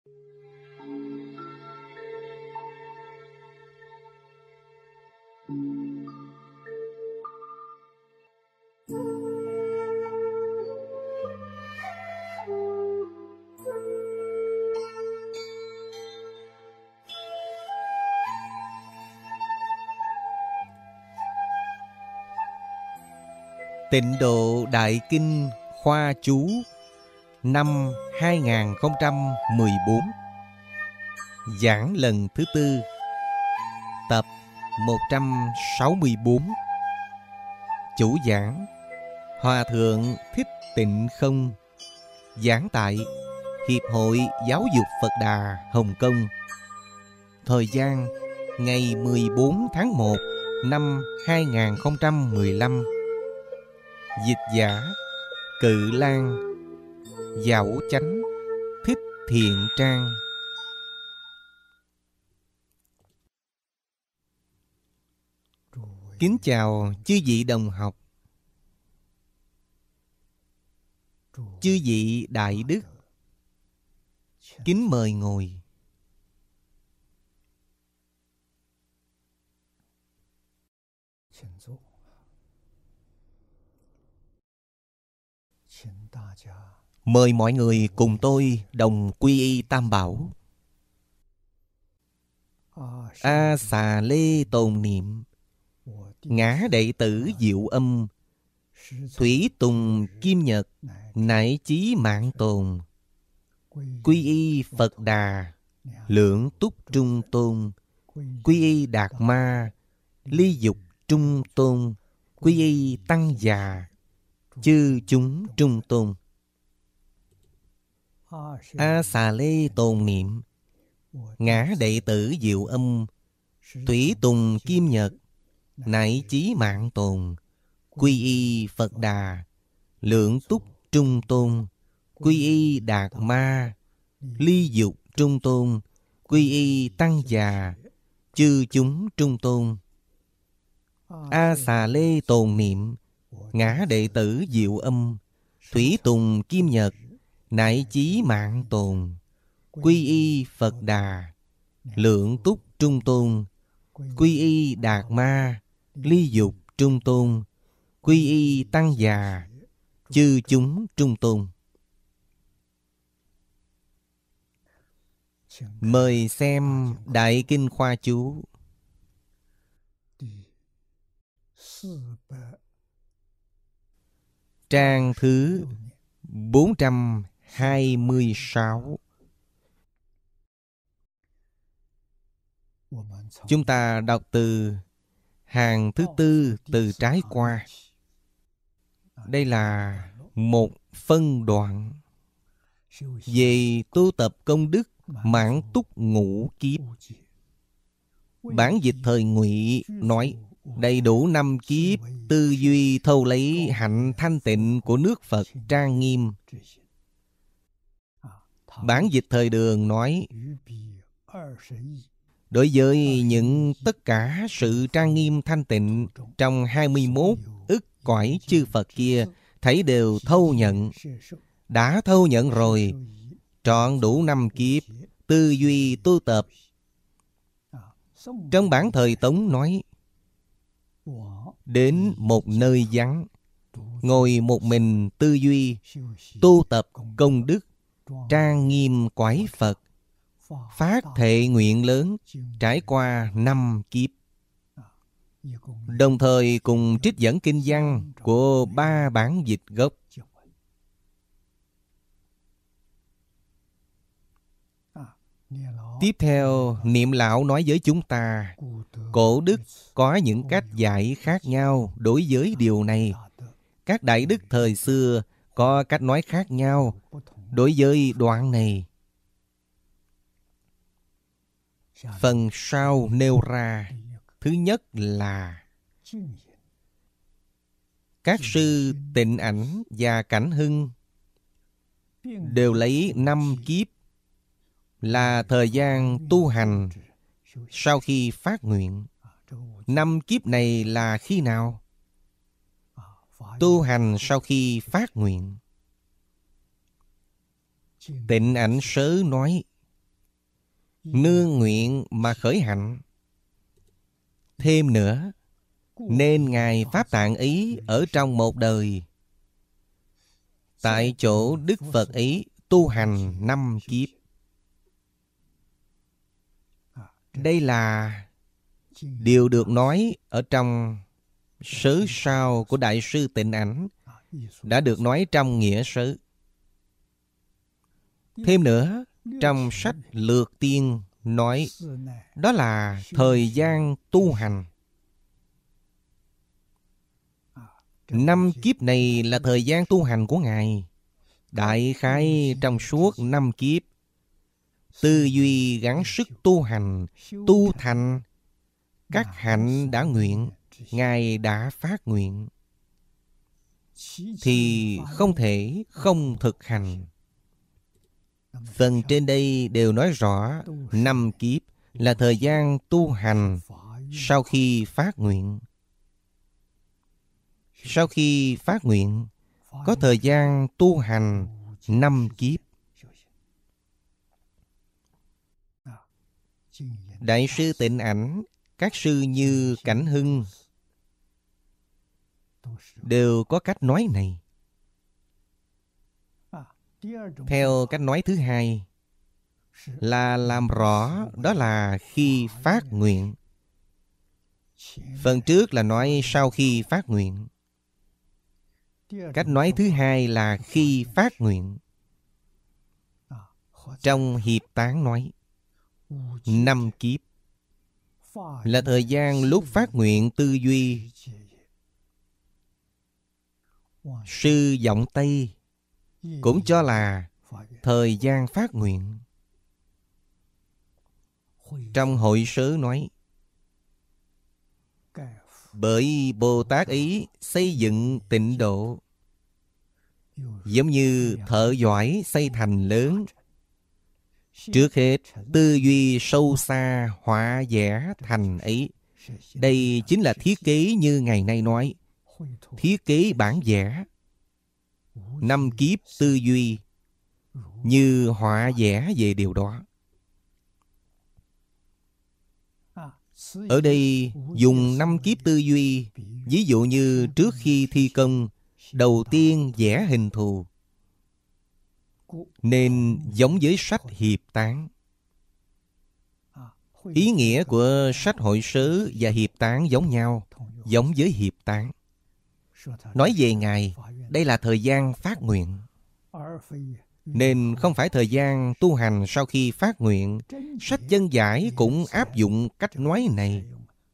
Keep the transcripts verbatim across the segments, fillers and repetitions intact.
Tịnh Độ Đại Kinh Khoa Chú năm hai nghìn không trăm mười bốn. Giảng lần thứ tư, tập một trăm sáu mươi bốn. Chủ giảng Hòa Thượng Thích Tịnh Không, giảng tại Hiệp hội Giáo dục Phật Đà Hồng Kông. Thời gian ngày mười bốn tháng một năm hai nghìn không trăm mười lăm. Dịch giả Cự Lan, Dạo Chánh, Thích Thiện Trang. Kính chào chư vị đồng học, chư vị đại đức. Kính mời ngồi. Mời mọi người cùng tôi đồng quy y Tam Bảo. A Xà Lê tồn niệm, ngã đệ tử Diệu Âm, Thủy Tùng Kim Nhật, nải chí mạng tồn. Quy y Phật Đà, Lượng Túc Trung Tôn. Quy y Đạt Ma, Ly Dục Trung Tôn. Quy y Tăng Già, chư chúng Trung Tôn. A Xà Lê tồn niệm, ngã đệ tử Diệu Âm, Thủy Tùng Kim Nhật, nải chí mạng tồn. Quy y Phật Đà, Lượng Túc Trung Tôn. Quy y Đạt Ma, Ly Dục Trung Tôn. Quy y Tăng Già, chư chúng Trung Tôn. A Xà Lê tồn niệm, ngã đệ tử Diệu Âm, Thủy Tùng Kim Nhật, nải chí mạng tồn. Quy y Phật Đà, Lượng Túc Trung Tôn. Quy y Đạt Ma, Ly Dục Trung Tôn. Quy y Tăng Già, chư chúng Trung Tôn. Mời xem Đại Kinh Khoa Chú. Trang thứ bốn trăm hai mươi sáu. Chúng ta đọc từ hàng thứ tư từ trái qua. Đây là một phân đoạn về tu tập công đức mãn túc ngũ kiếp. Bản dịch thời Ngụy nói đầy đủ năm kiếp tư duy thâu lấy hạnh thanh tịnh của nước Phật trang nghiêm. Bản dịch thời Đường nói đối với những tất cả sự trang nghiêm thanh tịnh trong hai mươi mốt ức cõi chư Phật kia, thấy đều thâu nhận. Đã thâu nhận rồi, trọn đủ năm kiếp tư duy tu tập. Trong bản thời Tống nói đến một nơi vắng, ngồi một mình tư duy tu tập công đức, trang nghiêm quải Phật, phát thệ nguyện lớn, trải qua năm kiếp. Đồng thời cùng trích dẫn kinh văn của ba bản dịch gốc. Tiếp theo, Niệm Lão nói với chúng ta, cổ đức có những cách giải khác nhau đối với điều này. Các đại đức thời xưa có cách nói khác nhau đối với đoạn này. Phần sau nêu ra, thứ nhất là các sư Tịnh Ảnh và Cảnh Hưng đều lấy năm kiếp là thời gian tu hành sau khi phát nguyện. Năm kiếp này là khi nào? Tu hành sau khi phát nguyện. Tịnh Ảnh Sớ nói nương nguyện mà khởi hạnh. Thêm nữa, nên Ngài Pháp Tạng ý ở trong một đời, tại chỗ Đức Phật ý tu hành năm kiếp. Đây là điều được nói ở trong sớ sao của Đại sư Tịnh Ảnh, đã được nói trong nghĩa sớ. Thêm nữa, trong sách Lược Tiên nói đó là thời gian tu hành. Năm kiếp này là thời gian tu hành của Ngài. Đại khái trong suốt năm kiếp, tư duy gắng sức tu hành, tu thành các hạnh đã nguyện, Ngài đã phát nguyện, thì không thể không thực hành. Phần trên đây đều nói rõ năm kiếp là thời gian tu hành sau khi phát nguyện. Sau khi phát nguyện, có thời gian tu hành năm kiếp. Đại sư Tịnh Ảnh, các sư như Cảnh Hưng đều có cách nói này. Theo cách nói thứ hai là làm rõ đó là khi phát nguyện. Phần trước là nói sau khi phát nguyện. Cách nói thứ hai là khi phát nguyện. Trong Hiệp Tán nói năm kiếp là thời gian lúc phát nguyện tư duy. Sư Giọng Tây cũng cho là thời gian phát nguyện. Trong Hội Sớ nói bởi Bồ Tát ý xây dựng tịnh độ, giống như thợ giỏi xây thành lớn. Trước hết tư duy sâu xa họa vẽ thành ấy. Đây chính là thiết kế như ngày nay nói, thiết kế bản vẽ. Năm kiếp tư duy như họa vẽ về điều đó. Ở đây dùng năm kiếp tư duy, ví dụ như trước khi thi công, đầu tiên vẽ hình thù, nên giống với sách Hiệp Tán. Ý nghĩa của sách Hội Sớ và Hiệp Tán giống nhau, giống với Hiệp Tán. Nói về Ngài, đây là thời gian phát nguyện, nên không phải thời gian tu hành sau khi phát nguyện. Sách Chân Giải cũng áp dụng cách nói này.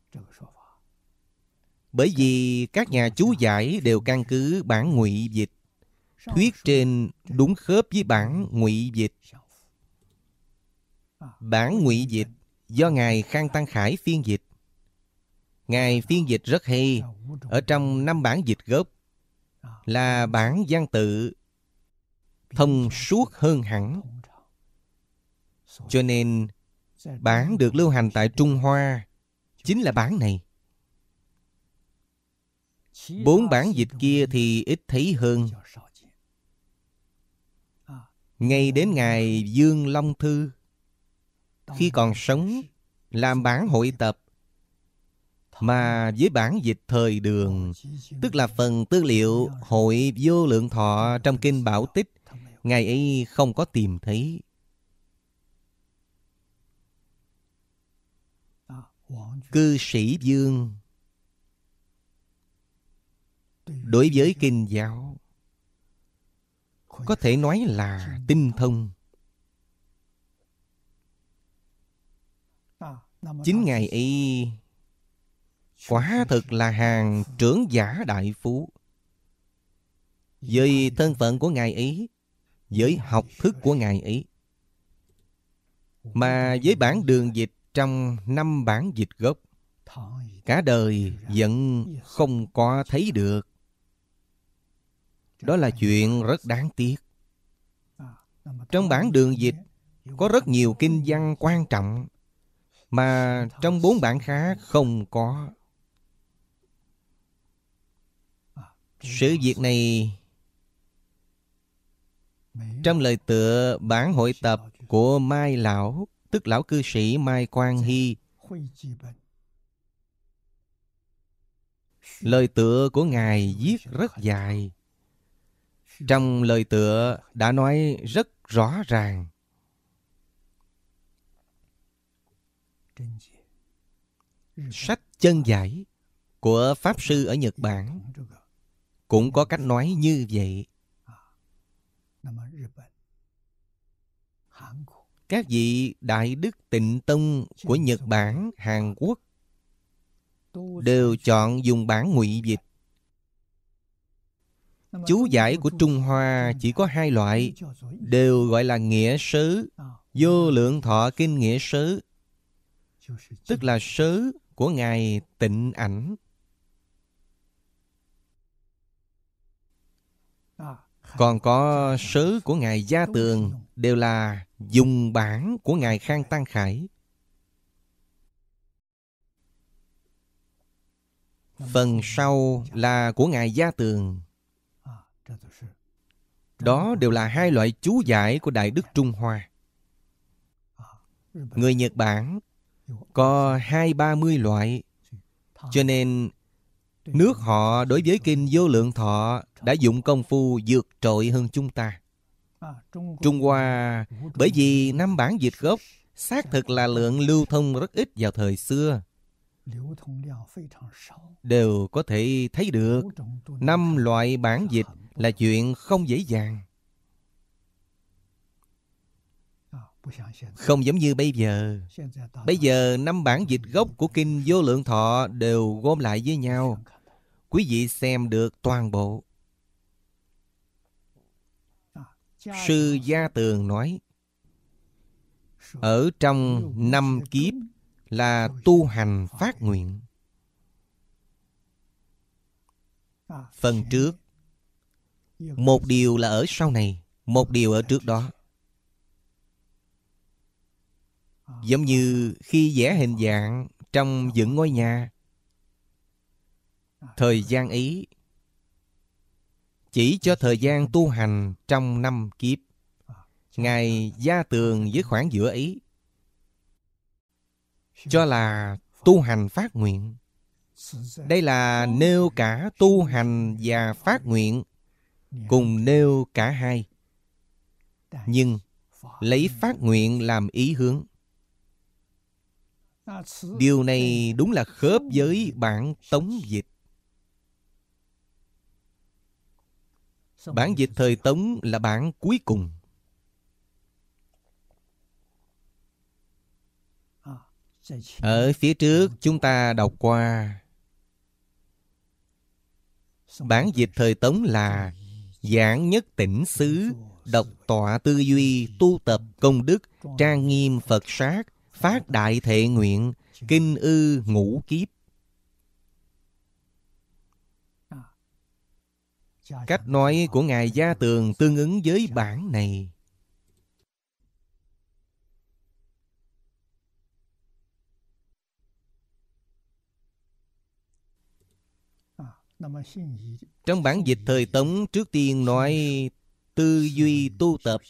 Bởi vì các nhà chú giải đều căn cứ bản ngụy dịch, thuyết trên đúng khớp với bản ngụy dịch. Bản ngụy dịch do Ngài Khang Tăng Khải phiên dịch. Ngài phiên dịch rất hay. Ở trong năm bản dịch gốc là bản văn tự thông suốt hơn hẳn. Cho nên bản được lưu hành tại Trung Hoa chính là bản này. Bốn bản dịch kia thì ít thấy hơn. Ngay đến Ngài Dương Long Thư, khi còn sống, làm bản hội tập, mà với bản dịch thời Đường, tức là phần tư liệu Hội Vô Lượng Thọ trong Kinh Bảo Tích, Ngài ấy không có tìm thấy. Cư sĩ Dương đối với kinh giáo có thể nói là tinh thông. Chính Ngài ấy quả thực là hàng trưởng giả đại phú. Với thân phận của Ngài ấy, với học thức của Ngài ấy, mà với bản đường dịch trong năm bản dịch gốc, cả đời vẫn không có thấy được. Đó là chuyện rất đáng tiếc. Trong bản đường dịch có rất nhiều kinh văn quan trọng mà trong bốn bản khác không có. Sự việc này trong lời tựa bản hội tập của Mai Lão tức lão cư sĩ Mai Quang Hy. Lời tựa của Ngài viết rất dài. Trong lời tựa đã nói rất rõ ràng. Sách Chân Giải của Pháp Sư ở Nhật Bản cũng có cách nói như vậy. Các vị Đại Đức Tịnh Tông của Nhật Bản, Hàn Quốc đều chọn dùng bản ngụy dịch. Chú giải của Trung Hoa chỉ có hai loại, đều gọi là nghĩa sớ. Vô Lượng Thọ Kinh nghĩa sớ, tức là sớ của Ngài Tịnh Ảnh. Còn có sớ của Ngài Gia Tường, đều là dùng bản của Ngài Khang Tăng Khải. Phần sau là của Ngài Gia Tường. Đó đều là hai loại chú giải của Đại Đức Trung Hoa. Người Nhật Bản có hai ba mươi loại, cho nên nước họ đối với kinh Vô Lượng Thọ đã dụng công phu vượt trội hơn chúng ta. Trung Hoa bởi vì năm bản dịch gốc xác thực là lượng lưu thông rất ít vào thời xưa, đều có thể thấy được năm loại bản dịch là chuyện không dễ dàng. Không giống như bây giờ. Bây giờ năm bản dịch gốc của kinh Vô Lượng Thọ đều gom lại với nhau, quý vị xem được toàn bộ. Sư Gia Tường nói, ở trong năm kiếp là tu hành phát nguyện. Phần trước, một điều là ở sau này, một điều ở trước đó. Giống như khi vẽ hình dạng trong dựng ngôi nhà, thời gian ấy chỉ cho thời gian tu hành trong năm kiếp. Ngài Gia Tường với khoảng giữa ấy cho là tu hành phát nguyện. Đây là nêu cả tu hành và phát nguyện, cùng nêu cả hai, nhưng lấy phát nguyện làm ý hướng. Điều này đúng là khớp với bản Tống dịch. Bản dịch thời Tống là bản cuối cùng. Ở phía trước chúng ta đọc qua, bản dịch thời Tống là giảng nhất tỉnh xứ, độc tọa tư duy, tu tập công đức, trang nghiêm Phật sát, phát đại thệ nguyện, kinh ư ngũ kiếp. Cách nói của Ngài Gia Tường tương ứng với bản này. Trong bản dịch thời Tống trước tiên nói tư duy tu tập,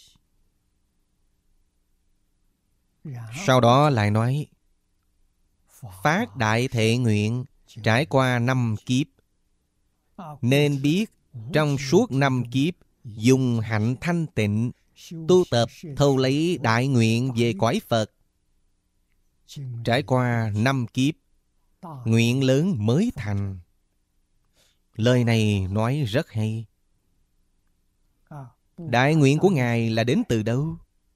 sau đó lại nói phát đại thệ nguyện, trải qua năm kiếp. Nên biết trong suốt năm kiếp dùng hạnh thanh tịnh tu tập thâu lấy đại nguyện về cõi Phật. Trải qua năm kiếp, nguyện lớn mới thành. Lời này nói rất hay. Đại nguyện của Ngài là đến từ đâu?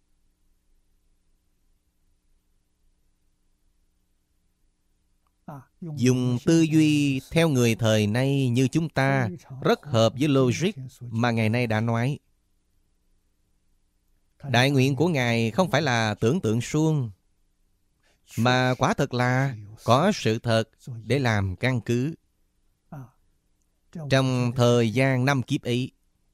Dùng tư duy theo người thời nay như chúng ta rất hợp với logic mà ngày nay đã nói. Đại nguyện của Ngài không phải là tưởng tượng suông, mà quả thật là có sự thật để làm căn cứ. Trong thời gian năm kiếp ấy,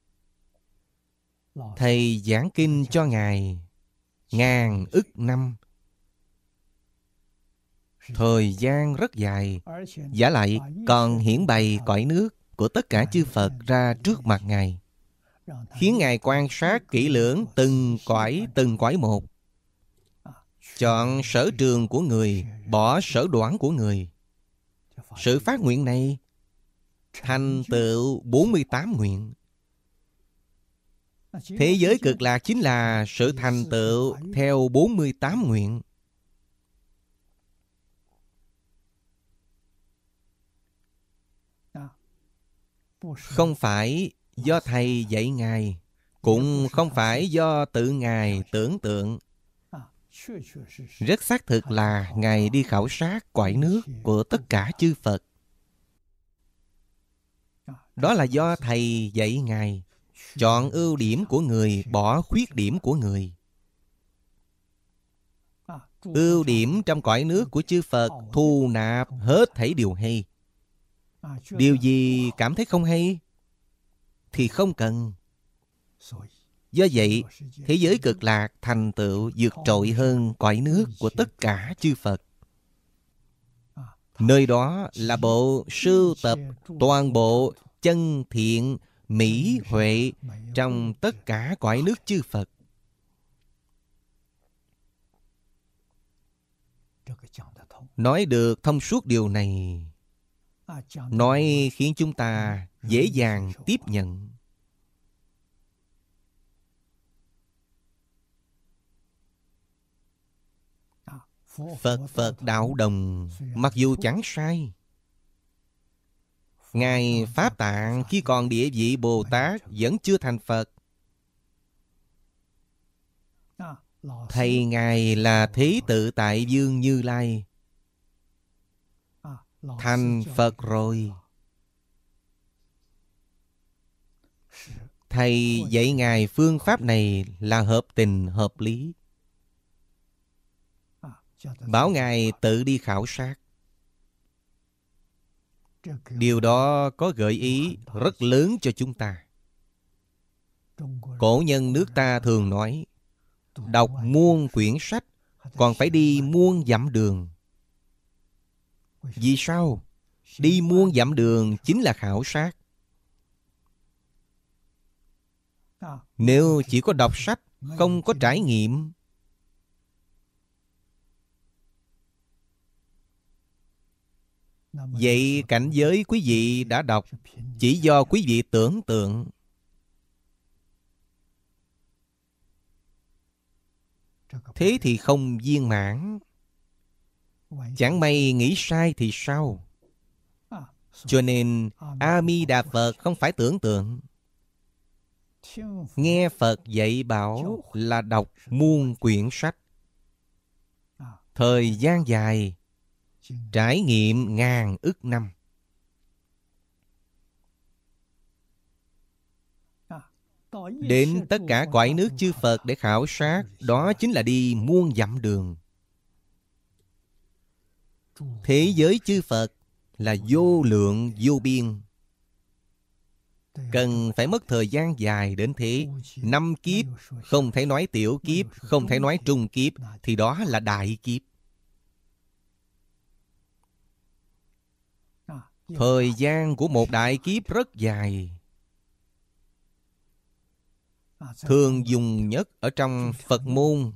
Thầy giảng kinh cho Ngài ngàn ức năm, thời gian rất dài, vả lại còn hiển bày cõi nước của tất cả chư Phật ra trước mặt Ngài, khiến Ngài quan sát kỹ lưỡng từng cõi từng cõi một, chọn sở trường của người, bỏ sở đoản của người. Sự phát nguyện này thành tựu bốn mươi tám nguyện. Thế giới cực lạc chính là sự thành tựu theo bốn mươi tám nguyện. Không phải do thầy dạy Ngài, cũng không phải do tự Ngài tưởng tượng. Rất xác thực là Ngài đi khảo sát cõi nước của tất cả chư Phật. Đó là do thầy dạy Ngài, chọn ưu điểm của người, bỏ khuyết điểm của người. Ưu điểm trong cõi nước của chư Phật thu nạp hết thảy điều hay. Điều gì cảm thấy không hay thì không cần. Do vậy, thế giới cực lạc thành tựu vượt trội hơn cõi nước của tất cả chư Phật. Nơi đó là bộ sưu tập toàn bộ chân thiện, mỹ, huệ trong tất cả cõi nước chư Phật. Nói được thông suốt điều này, nói khiến chúng ta dễ dàng tiếp nhận. Phật Phật đạo đồng, mặc dù chẳng sai. Ngài Pháp Tạng khi còn địa vị Bồ Tát vẫn chưa thành Phật. Thầy Ngài là Thế Tự Tại Dương Như Lai, thành Phật rồi. Thầy dạy Ngài phương pháp này là hợp tình hợp lý. Bảo Ngài tự đi khảo sát. Điều đó có gợi ý rất lớn cho chúng ta. Cổ nhân nước ta thường nói, đọc muôn quyển sách còn phải đi muôn dặm đường. Vì sao? Đi muôn dặm đường chính là khảo sát. Nếu chỉ có đọc sách, không có trải nghiệm, vậy cảnh giới quý vị đã đọc chỉ do quý vị tưởng tượng. Thế thì không viên mãn. Chẳng may nghĩ sai thì sao? Cho nên A Di Đà Phật không phải tưởng tượng. Nghe Phật dạy bảo là đọc muôn quyển sách. Thời gian dài, trải nghiệm ngàn ức năm. Đến tất cả cõi nước chư Phật để khảo sát, đó chính là đi muôn dặm đường. Thế giới chư Phật là vô lượng vô biên, cần phải mất thời gian dài đến thế. Năm kiếp, không thể nói tiểu kiếp, không thể nói trung kiếp, thì đó là đại kiếp. Thời gian của một đại kiếp rất dài. Thường dùng nhất ở trong Phật môn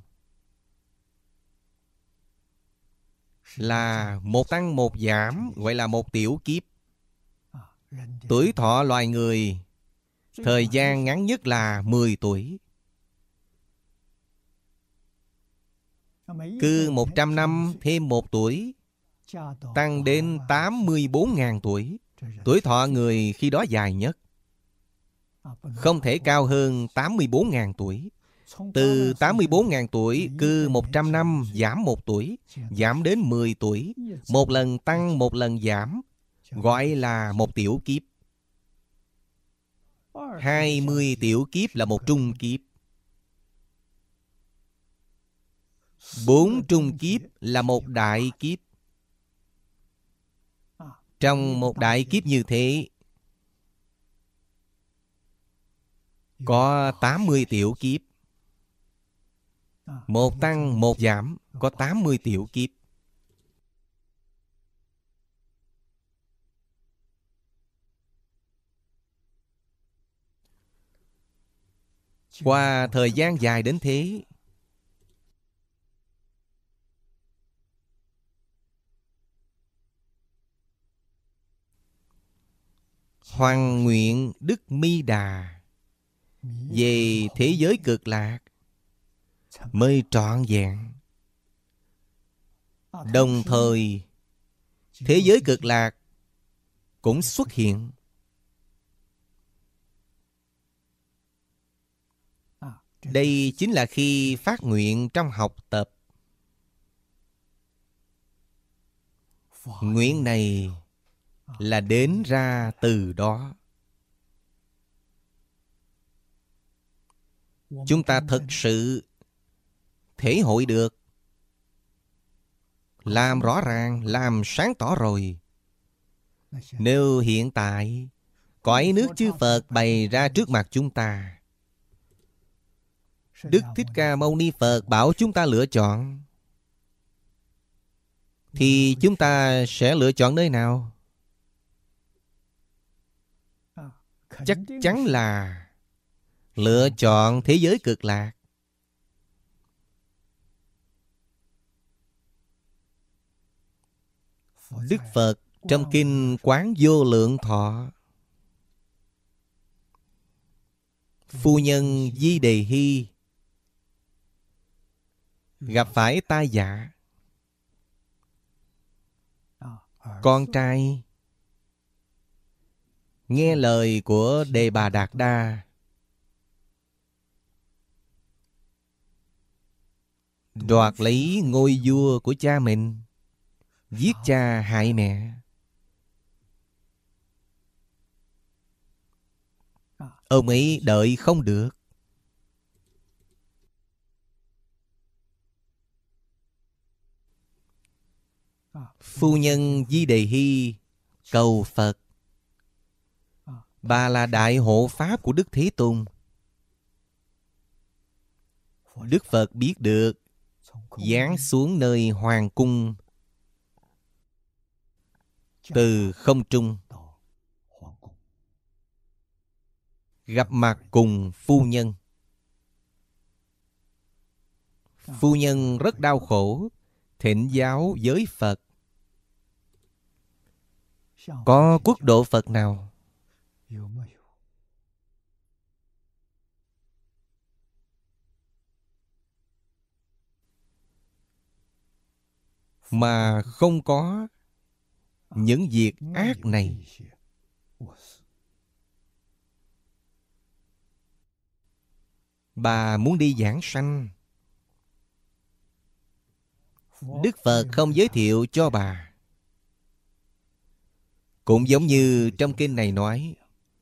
là một tăng một giảm, gọi là một tiểu kiếp. Tuổi thọ loài người thời gian ngắn nhất là mười tuổi. Cứ một trăm năm thêm một tuổi, tăng đến tám mươi bốn nghìn tuổi. Tuổi thọ người khi đó dài nhất, không thể cao hơn tám mươi bốn nghìn tuổi. Từ tám mươi bốn nghìn tuổi, cứ một trăm năm giảm một tuổi, giảm đến mười tuổi. Một lần tăng, một lần giảm, gọi là một tiểu kiếp. Hai mươi tiểu kiếp là một trung kiếp. Bốn trung kiếp là một đại kiếp. Trong một đại kiếp như thế, có tám mươi tiểu kiếp. Một tăng một giảm, có tám mươi tiểu kiếp. Qua thời gian dài đến thế, Hoằng nguyện Đức Mi Đà về thế giới cực lạc mới trọn vẹn. Đồng thời thế giới cực lạc cũng xuất hiện. Đây chính là khi phát nguyện trong học tập. Nguyện này là đến ra từ đó. Chúng ta thực sự thể hội được, làm rõ ràng, làm sáng tỏ rồi. Nếu hiện tại cõi nước chư Phật bày ra trước mặt chúng ta, Đức Thích Ca Mâu Ni Phật bảo chúng ta lựa chọn, thì chúng ta sẽ lựa chọn nơi nào? Chắc chắn là lựa chọn thế giới cực lạc. Đức Phật trong kinh Quán Vô Lượng Thọ, phu nhân Di Đề Hy gặp phải tai vạ. Con trai nghe lời của Đề Bà Đạt Đa, đoạt lấy ngôi vua của cha mình, giết cha hại mẹ. Ông ấy đợi không được. Phu nhân Di Đề Hy cầu Phật. Bà là đại hộ pháp của Đức Thế Tôn. Đức Phật biết được, giáng xuống nơi hoàng cung, từ không trung gặp mặt cùng phu nhân. Phu nhân rất đau khổ, thỉnh giáo với Phật. Có quốc độ Phật nào mà không có những việc ác này? Bà muốn đi giảng sanh, Đức Phật không giới thiệu cho bà. Cũng giống như trong kinh này nói,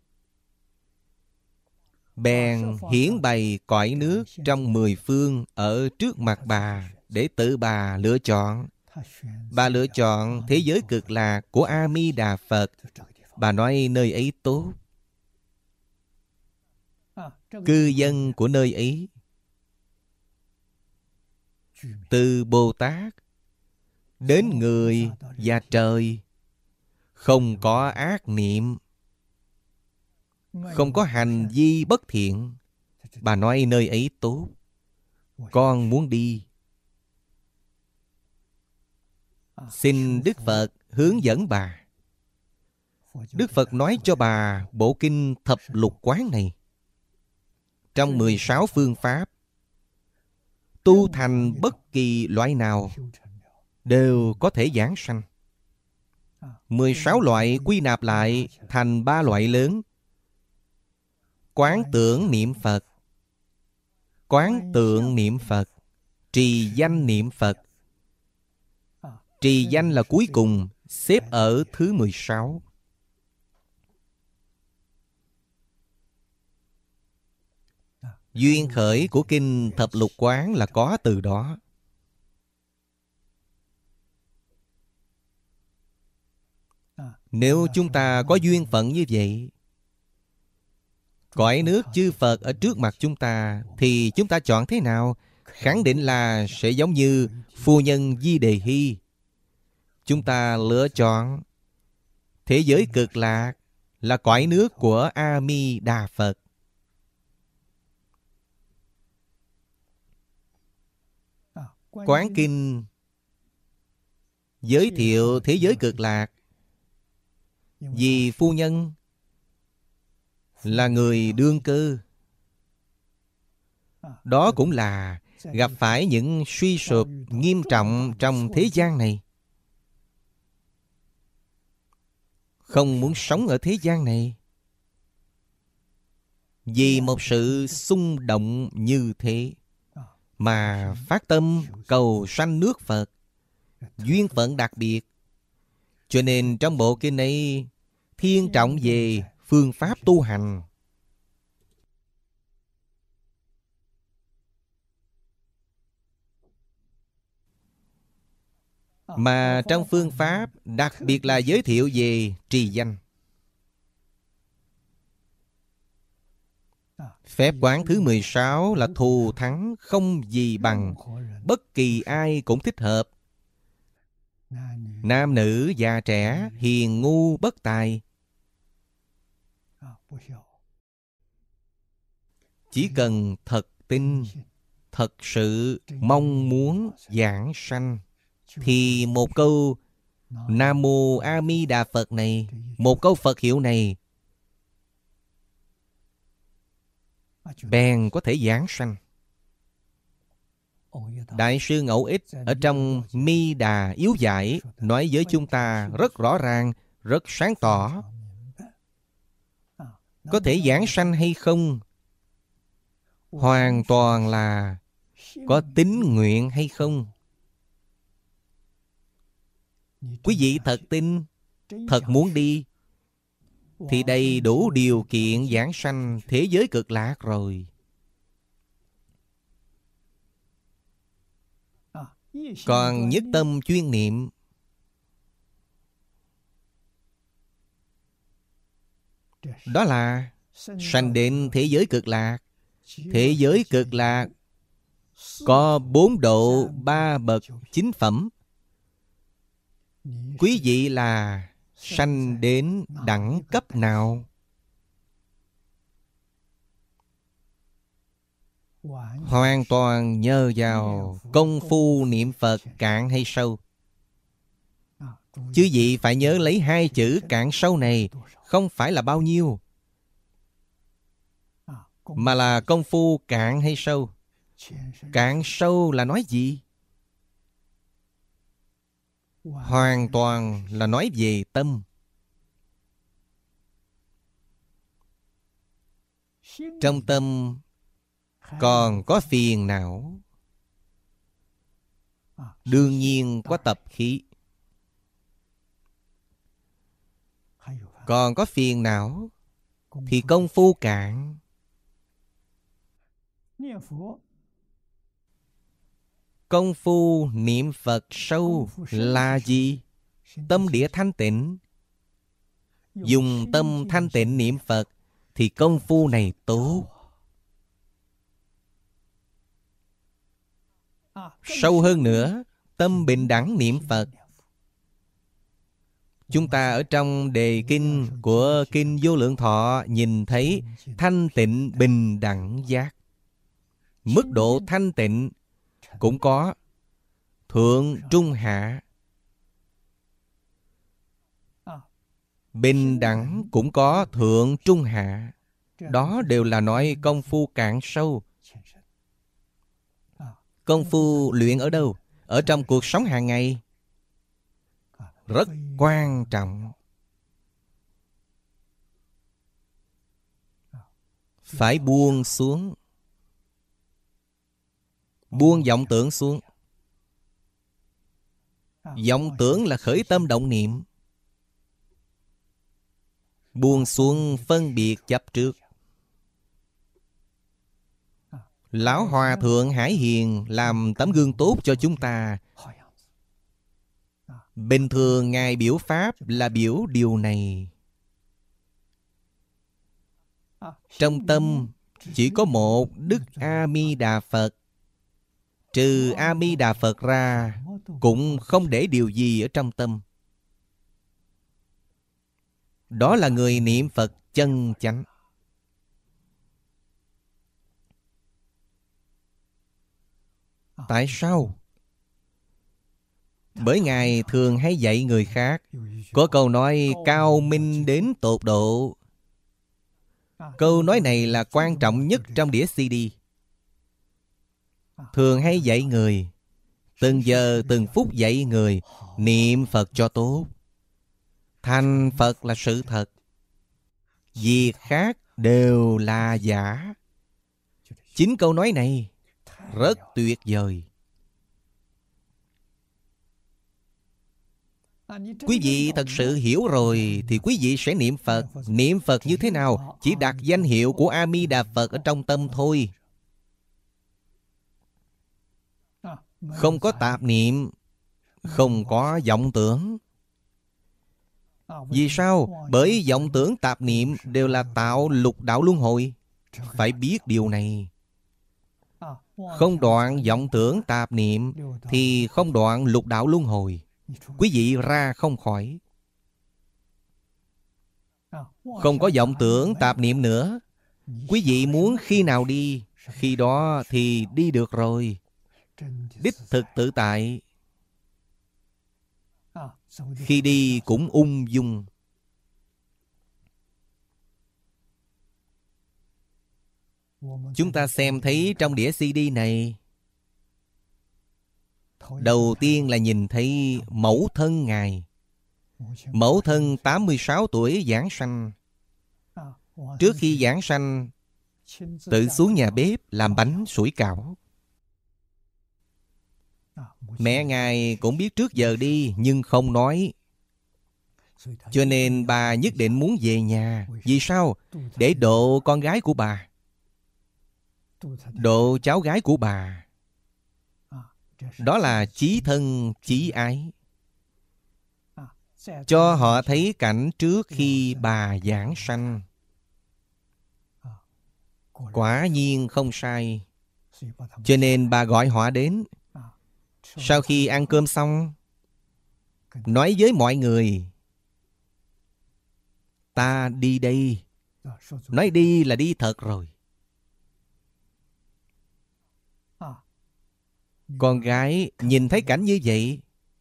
bèn hiển bày cõi nước trong mười phương ở trước mặt bà để tự bà lựa chọn. Bà lựa chọn thế giới cực lạc của A Di Đà Phật. Bà nói nơi ấy tốt. Cư dân của nơi ấy, từ Bồ Tát đến người và trời, không có ác niệm, không có hành vi bất thiện. Bà nói nơi ấy tốt, con muốn đi. Xin Đức Phật hướng dẫn bà. Đức Phật nói cho bà bộ kinh Thập Lục Quán này. Trong mười sáu phương pháp, tu thành bất kỳ loại nào đều có thể giảng sanh. mười sáu loại quy nạp lại thành ba loại lớn: quán tưởng niệm Phật, quán tượng niệm Phật, trì danh niệm Phật. Trì danh là cuối cùng, xếp ở thứ mười sáu. Duyên khởi của kinh Thập Lục Quán là có từ đó. Nếu chúng ta có duyên phận như vậy, cõi nước chư Phật ở trước mặt chúng ta, thì chúng ta chọn thế nào? Khẳng định là sẽ giống như phu nhân Di Đề Hy. Chúng ta lựa chọn thế giới cực lạc là cõi nước của A Di Đà Phật. Quán kinh giới thiệu thế giới cực lạc vì phu nhân là người đương cơ. Đó cũng là gặp phải những suy sụp nghiêm trọng trong thế gian này. Không muốn sống ở thế gian này. Vì một sự xung động như thế mà phát tâm cầu sanh nước Phật, duyên phận đặc biệt. Cho nên trong bộ kinh này thiên trọng về phương pháp tu hành. Mà trong phương pháp đặc biệt là giới thiệu về trì danh. Phép quán thứ mười sáu là thù thắng không gì bằng. Bất kỳ ai cũng thích hợp. Nam nữ già trẻ, hiền ngu bất tài. Chỉ cần thật tin, thật sự mong muốn giảng sanh, thì một câu Nam Mô A Di Đà Phật này, một câu Phật hiệu này bèn có thể giảng sanh. Đại sư Ngẫu Ích ở trong Mi Đà Yếu Giải nói với chúng ta rất rõ ràng, rất sáng tỏ. Có thể giảng sanh hay không hoàn toàn là có tín nguyện hay không. Quý vị thật tin, thật muốn đi, thì đầy đủ điều kiện giảng sanh thế giới cực lạc rồi. Còn nhất tâm chuyên niệm, đó là sanh đến thế giới cực lạc. Thế giới cực lạc có bốn độ ba bậc chính phẩm. Quý vị là sanh đến đẳng cấp nào? Hoàn toàn nhờ vào công phu niệm Phật cạn hay sâu. Chứ vị phải nhớ lấy hai chữ cạn sâu này không phải là bao nhiêu, mà là công phu cạn hay sâu. Cạn sâu là nói gì? Hoàn toàn là nói về tâm. Trong tâm còn có phiền não, đương nhiên có tập khí. Còn có phiền não thì công phu cạn. Công phu niệm Phật sâu là gì? Tâm địa thanh tịnh. Dùng tâm thanh tịnh niệm Phật thì công phu này tốt. Sâu hơn nữa, tâm bình đẳng niệm Phật. Chúng ta ở trong đề kinh của Kinh Vô Lượng Thọ nhìn thấy thanh tịnh bình đẳng giác. Mức độ thanh tịnh cũng có thượng trung hạ. Bình đẳng cũng có thượng trung hạ. Đó đều là nói công phu cạn sâu. Công phu luyện ở đâu? Ở trong cuộc sống hàng ngày. Rất quan trọng. Phải buông xuống. Buông vọng tưởng xuống. Vọng tưởng là khởi tâm động niệm. Buông xuống phân biệt chấp trước. Lão Hòa Thượng Hải Hiền làm tấm gương tốt cho chúng ta. Bình thường Ngài biểu Pháp là biểu điều này. Trong tâm chỉ có một Đức A Di Đà Phật. Trừ A Di Đà Phật ra cũng không để điều gì ở trong tâm. Đó là người niệm Phật chân chánh. Tại sao? Bởi Ngài thường hay dạy người khác. Có câu nói cao minh đến tột độ. Câu nói này là quan trọng nhất trong đĩa xê đê. Thường hay dạy người, từng giờ từng phút dạy người niệm Phật cho tốt. Thành Phật là sự thật, việc khác đều là giả. Chính câu nói này rất tuyệt vời. Quý vị thật sự hiểu rồi thì quý vị sẽ niệm Phật. Niệm Phật như thế nào? Chỉ đặt danh hiệu của A Di Đà Phật ở trong tâm thôi. Không có tạp niệm, không có vọng tưởng. Vì sao? Bởi vọng tưởng tạp niệm đều là tạo lục đạo luân hồi. Phải biết điều này. Không đoạn vọng tưởng tạp niệm thì không đoạn lục đạo luân hồi. Quý vị ra không khỏi. Không có vọng tưởng tạp niệm nữa, quý vị muốn khi nào đi, khi đó thì đi được rồi. Đích thực tự tại. Khi đi cũng ung dung. Chúng ta xem thấy trong đĩa xê đê này, đầu tiên là nhìn thấy mẫu thân Ngài. Mẫu thân tám mươi sáu tuổi giảng sanh. Trước khi giảng sanh, tự xuống nhà bếp làm bánh sủi cảo. Mẹ Ngài cũng biết trước giờ đi nhưng không nói. Cho nên bà nhất định muốn về nhà. Vì sao? Để độ con gái của bà, độ cháu gái của bà. Đó là chí thân chí ái. Cho họ thấy cảnh trước khi bà giảng sanh. Quả nhiên không sai. Cho nên bà gọi họ đến. Sau khi ăn cơm xong, nói với mọi người, ta đi đây. Nói đi là đi thật rồi. Con gái nhìn thấy cảnh như vậy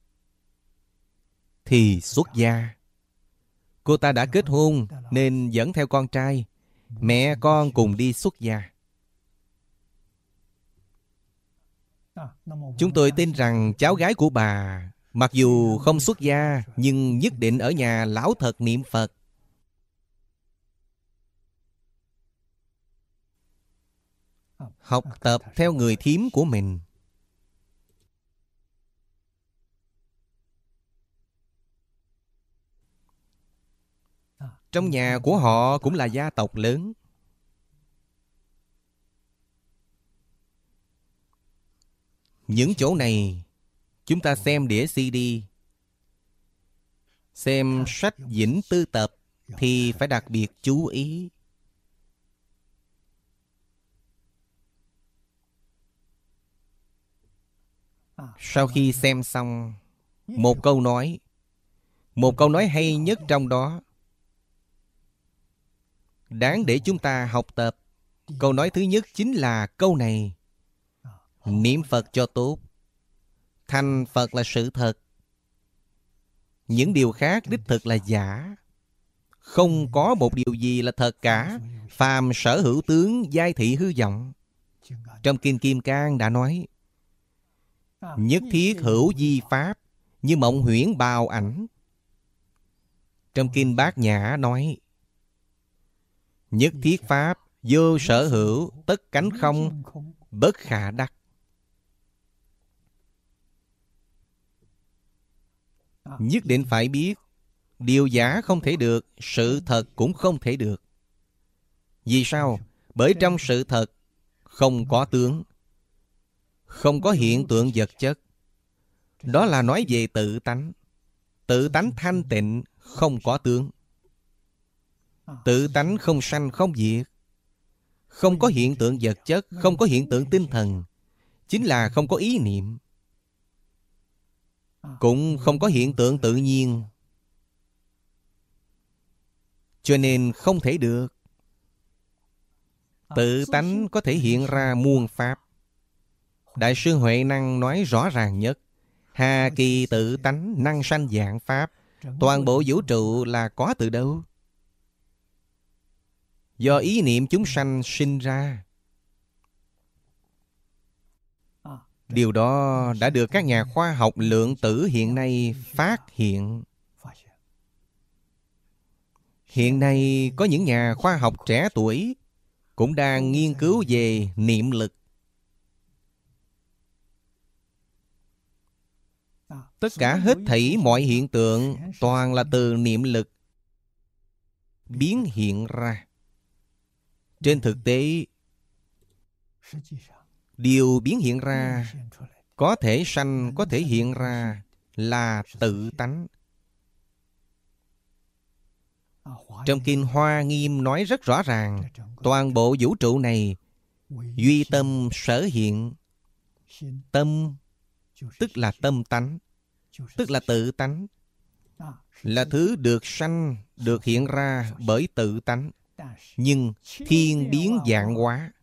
thì xuất gia. Cô ta đã kết hôn nên dẫn theo con trai. Mẹ con cùng đi xuất gia. Chúng tôi tin rằng cháu gái của bà mặc dù không xuất gia nhưng nhất định ở nhà lão thật niệm Phật. Học tập theo người thím của mình. Trong nhà của họ cũng là gia tộc lớn. Những chỗ này, chúng ta xem đĩa xê đê, xem sách Vĩnh Tư Tập thì phải đặc biệt chú ý. Sau khi xem xong, một câu nói, một câu nói hay nhất trong đó, đáng để chúng ta học tập. Câu nói thứ nhất chính là câu này: niệm Phật cho tốt. Thành Phật là sự thật. Những điều khác đích thực là giả. Không có một điều gì là thật cả. Phàm sở hữu tướng, giai thị hư vọng. Trong Kinh Kim Cang đã nói: nhất thiết hữu di pháp, như mộng huyễn bào ảnh. Trong Kinh Bát Nhã nói: nhất thiết pháp, vô sở hữu, tất cánh không, bất khả đắc. Nhất định phải biết, điều giả không thể được, sự thật cũng không thể được. Vì sao? Bởi trong sự thật không có tướng, không có hiện tượng vật chất. Đó là nói về tự tánh. Tự tánh thanh tịnh, không có tướng. Tự tánh không sanh không diệt. Không có hiện tượng vật chất, không có hiện tượng tinh thần. Chính là không có ý niệm. Cũng không có hiện tượng tự nhiên. Cho nên không thể được. Tự tánh có thể hiện ra muôn pháp. Đại sư Huệ Năng nói rõ ràng nhất: hà kỳ tự tánh năng sanh vạn pháp. Toàn bộ vũ trụ là có từ đâu? do ý niệm chúng sanh sinh ra. Điều đó đã được các nhà khoa học lượng tử hiện nay phát hiện. Hiện nay có những nhà khoa học trẻ tuổi cũng đang nghiên cứu về niệm lực. Tất cả hết thảy mọi hiện tượng toàn là từ niệm lực biến hiện ra. Trên thực tế, điều biến hiện ra có thể sanh, có thể hiện ra là tự tánh. Trong Kinh Hoa Nghiêm nói rất rõ ràng, toàn bộ vũ trụ này duy tâm sở hiện. Tâm tức là tâm tánh, tức là tự tánh, là thứ được sanh, được hiện ra bởi tự tánh. Nhưng thiên biến vạn hóa,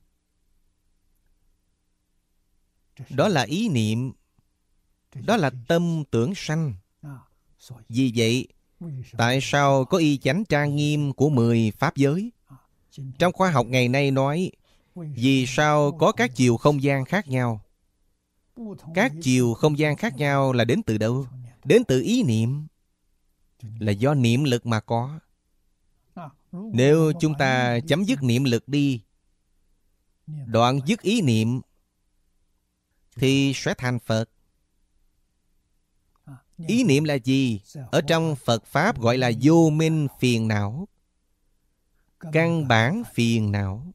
đó là ý niệm, đó là tâm tưởng sanh. Vì vậy, tại sao có y chánh trang nghiêm của mười pháp giới? Trong khoa học ngày nay nói, vì sao có các chiều không gian khác nhau? Các chiều không gian khác nhau là đến từ đâu? Đến từ ý niệm, là do niệm lực mà có. Nếu chúng ta chấm dứt niệm lực đi, đoạn dứt ý niệm, thì sẽ thành Phật. Ý niệm là gì? Ở trong Phật Pháp gọi là vô minh phiền não, căn bản phiền não.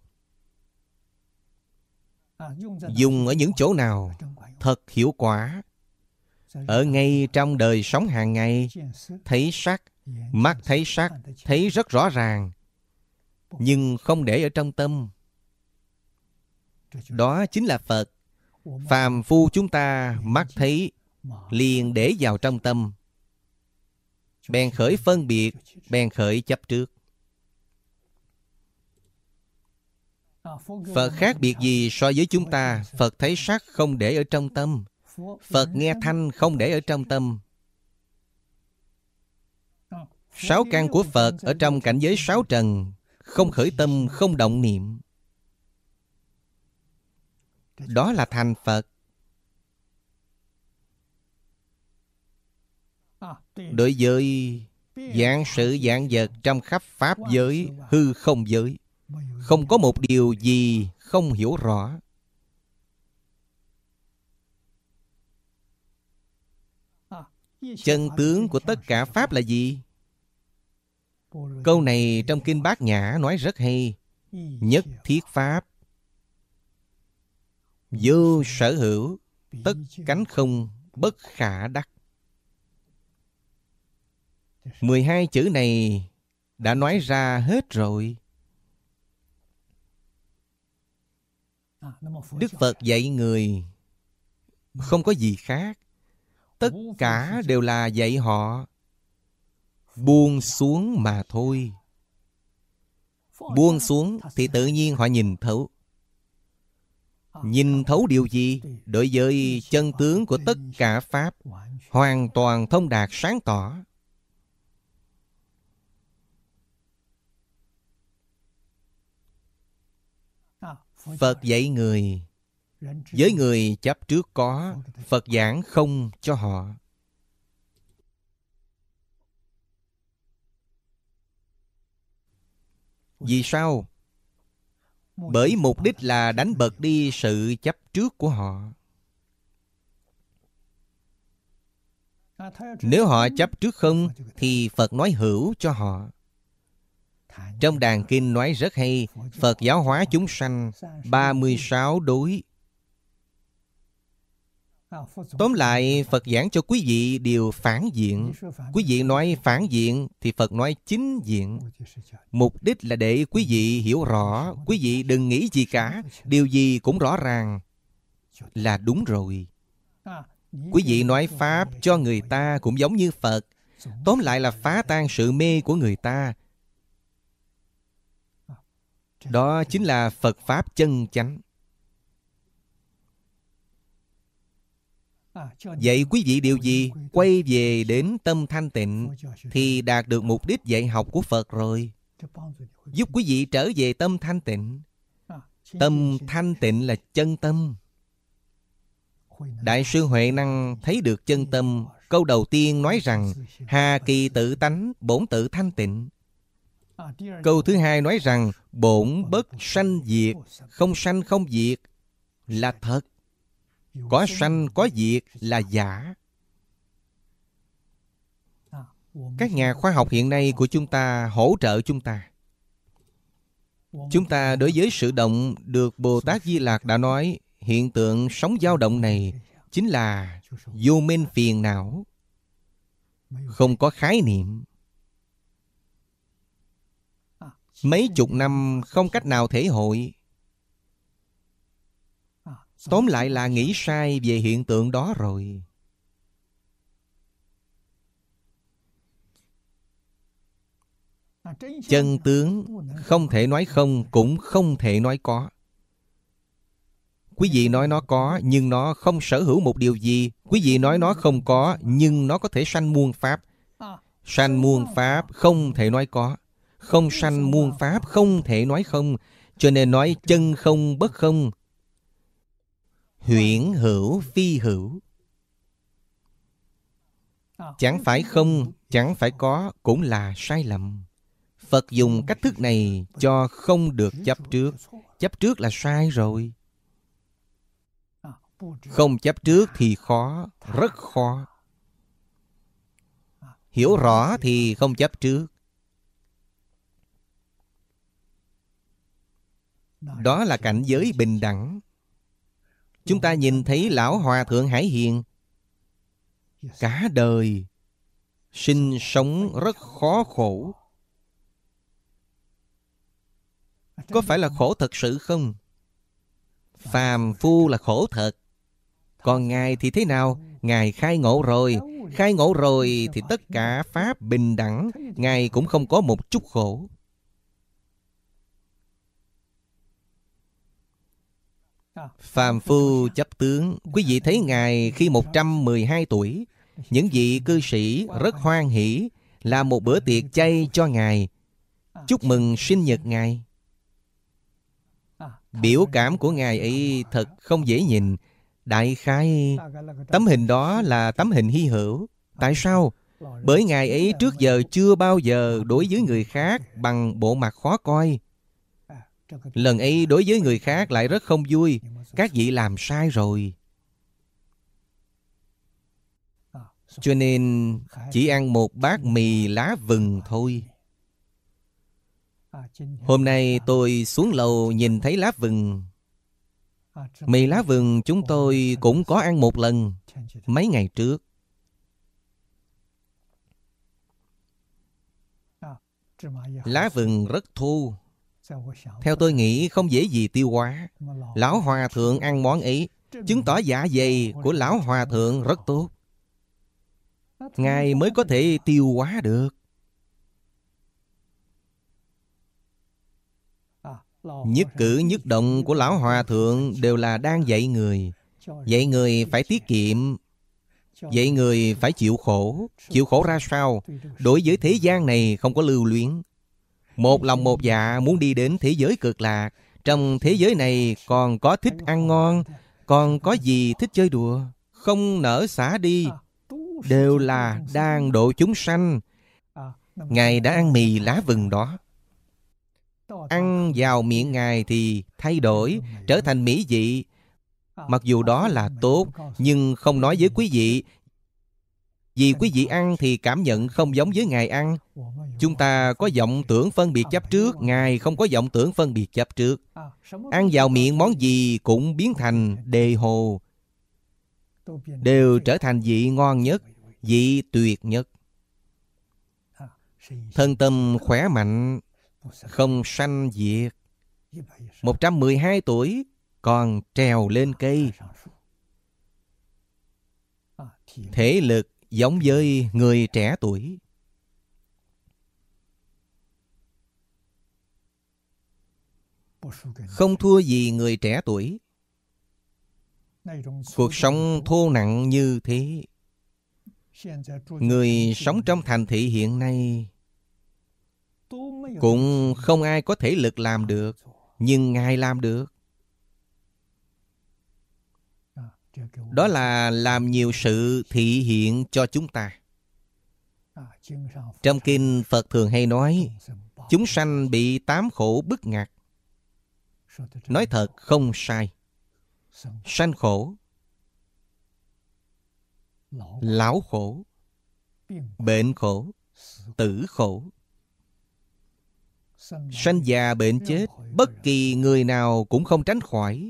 Dùng ở những chỗ nào thật hiệu quả? Ở ngay trong đời sống hàng ngày, thấy sắc, mắt thấy sắc, thấy rất rõ ràng, nhưng không để ở trong tâm. Đó chính là Phật. Phàm phu chúng ta mắt thấy liền để vào trong tâm, bèn khởi phân biệt, bèn khởi chấp trước. Phật khác biệt gì so với chúng ta? Phật thấy sắc không để ở trong tâm, Phật nghe thanh không để ở trong tâm. Sáu căn của Phật ở trong cảnh giới sáu trần, không khởi tâm, không động niệm. Đó là thành Phật. Đối với vạn sự vạn vật trong khắp pháp giới, hư không giới, không có một điều gì không hiểu rõ. Chân tướng của tất cả pháp là gì? Câu này trong Kinh Bát Nhã nói rất hay. Nhất thiết pháp, vô sở hữu, tất cánh không, bất khả đắc. Mười hai chữ này đã nói ra hết rồi. Đức Phật dạy người không có gì khác, tất cả đều là dạy họ buông xuống mà thôi. Buông xuống thì tự nhiên họ nhìn thấu. Nhìn thấu điều gì? Đối với chân tướng của tất cả pháp, hoàn toàn thông đạt sáng tỏ. Phật dạy người, với người chấp trước có, Phật giảng không cho họ. Vì sao? Bởi mục đích là đánh bật đi sự chấp trước của họ. Nếu họ chấp trước không, thì Phật nói hữu cho họ. Trong Đàn Kinh nói rất hay, Phật giáo hóa chúng sanh ba mươi sáu đối. Tóm lại, Phật giảng cho quý vị điều phản diện. Quý vị nói phản diện thì Phật nói chính diện. Mục đích là để quý vị hiểu rõ, quý vị đừng nghĩ gì cả, điều gì cũng rõ ràng là đúng rồi. Quý vị nói Pháp cho người ta cũng giống như Phật. Tóm lại là phá tan sự mê của người ta. Đó chính là Phật Pháp chân chánh. Vậy quý vị điều gì? Quay về đến tâm thanh tịnh thì đạt được mục đích dạy học của Phật rồi. giúp quý vị trở về tâm thanh tịnh. Tâm thanh tịnh là chân tâm. Đại sư Huệ Năng thấy được chân tâm. Câu đầu tiên nói rằng hà kỳ tự tánh, bổn tự thanh tịnh. Câu thứ hai nói rằng bổn bất sanh diệt, không sanh không diệt là thật. Có sanh có diệt là giả. Các nhà khoa học hiện nay của chúng ta hỗ trợ chúng ta. Chúng ta đối với sự động được Bồ Tát Di Lặc đã nói hiện tượng sóng dao động này chính là vô minh phiền não, không có khái niệm. Mấy chục năm không cách nào thể hội. Tóm lại là nghĩ sai về hiện tượng đó rồi. Chân tướng không thể nói không, cũng không thể nói có. Quý vị nói nó có, nhưng nó không sở hữu một điều gì. Quý vị nói nó không có, nhưng nó có thể sanh muôn pháp. Sanh muôn pháp không thể nói có. Không sanh muôn pháp không thể nói không. Cho nên nói chân không bất không, huyễn hữu phi hữu. Chẳng phải không, chẳng phải có cũng là sai lầm. Phật dùng cách thức này cho không được chấp trước. Chấp trước là sai rồi. Không chấp trước thì khó, rất khó. Hiểu rõ thì không chấp trước. Đó là cảnh giới bình đẳng. Chúng ta nhìn thấy Lão Hòa Thượng Hải Hiền cả đời sinh sống rất khó khổ. Có phải là khổ thật sự không? Phàm phu là khổ thật. Còn Ngài thì thế nào? Ngài khai ngộ rồi. Khai ngộ rồi thì tất cả pháp bình đẳng. Ngài cũng không có một chút khổ. Phàm phu chấp tướng. Quý vị thấy Ngài khi một trăm mười hai tuổi, những vị cư sĩ rất hoan hỷ làm một bữa tiệc chay cho Ngài, chúc mừng sinh nhật Ngài. Biểu cảm của Ngài ấy thật không dễ nhìn. Đại khái tấm hình đó là tấm hình hy hữu. Tại sao? Bởi Ngài ấy trước giờ chưa bao giờ đối với người khác bằng bộ mặt khó coi. Lần ấy đối với người khác lại rất không vui. Các vị làm sai rồi. Cho nên chỉ ăn một bát mì lá vừng thôi. Hôm nay tôi xuống lầu nhìn thấy lá vừng. Mì lá vừng chúng tôi cũng có ăn một lần mấy ngày trước. Lá vừng rất thô. Theo tôi nghĩ không dễ gì tiêu hóa. Lão Hòa Thượng ăn món ấy chứng tỏ dạ dày của Lão Hòa Thượng rất tốt. Ngài mới có thể tiêu hóa được. Nhất cử nhất động của Lão Hòa Thượng đều là đang dạy người. Dạy người phải tiết kiệm. Dạy người phải chịu khổ. Chịu khổ ra sao? Đối với thế gian này không có lưu luyến. Một lòng một dạ muốn đi đến thế giới cực lạc. Trong thế giới này còn có thích ăn ngon, còn có gì thích chơi đùa, không nỡ xả đi. Đều là đang độ chúng sanh. Ngài đã ăn mì lá vừng đó. Ăn vào miệng Ngài thì thay đổi, trở thành mỹ vị. Mặc dù đó là tốt, nhưng không nói với quý vị. Vì quý vị ăn thì cảm nhận không giống với Ngài ăn. Chúng ta có vọng tưởng phân biệt chấp trước, Ngài không có vọng tưởng phân biệt chấp trước. Ăn vào miệng món gì cũng biến thành đề hồ, đều trở thành vị ngon nhất, vị tuyệt nhất. Thân tâm khỏe mạnh, không sanh diệt. Một trăm mười hai tuổi còn trèo lên cây. Thể lực giống với người trẻ tuổi. Không thua gì người trẻ tuổi. Cuộc sống thô nặng như thế, người sống trong thành thị hiện nay cũng không ai có thể lực làm được, nhưng Ngài làm được. Đó là làm nhiều sự thị hiện cho chúng ta. Trong kinh Phật thường hay nói, chúng sanh bị tám khổ bức ngặt. Nói thật không sai. Sanh khổ, lão khổ, bệnh khổ, tử khổ. Sanh già bệnh chết, bất kỳ người nào cũng không tránh khỏi.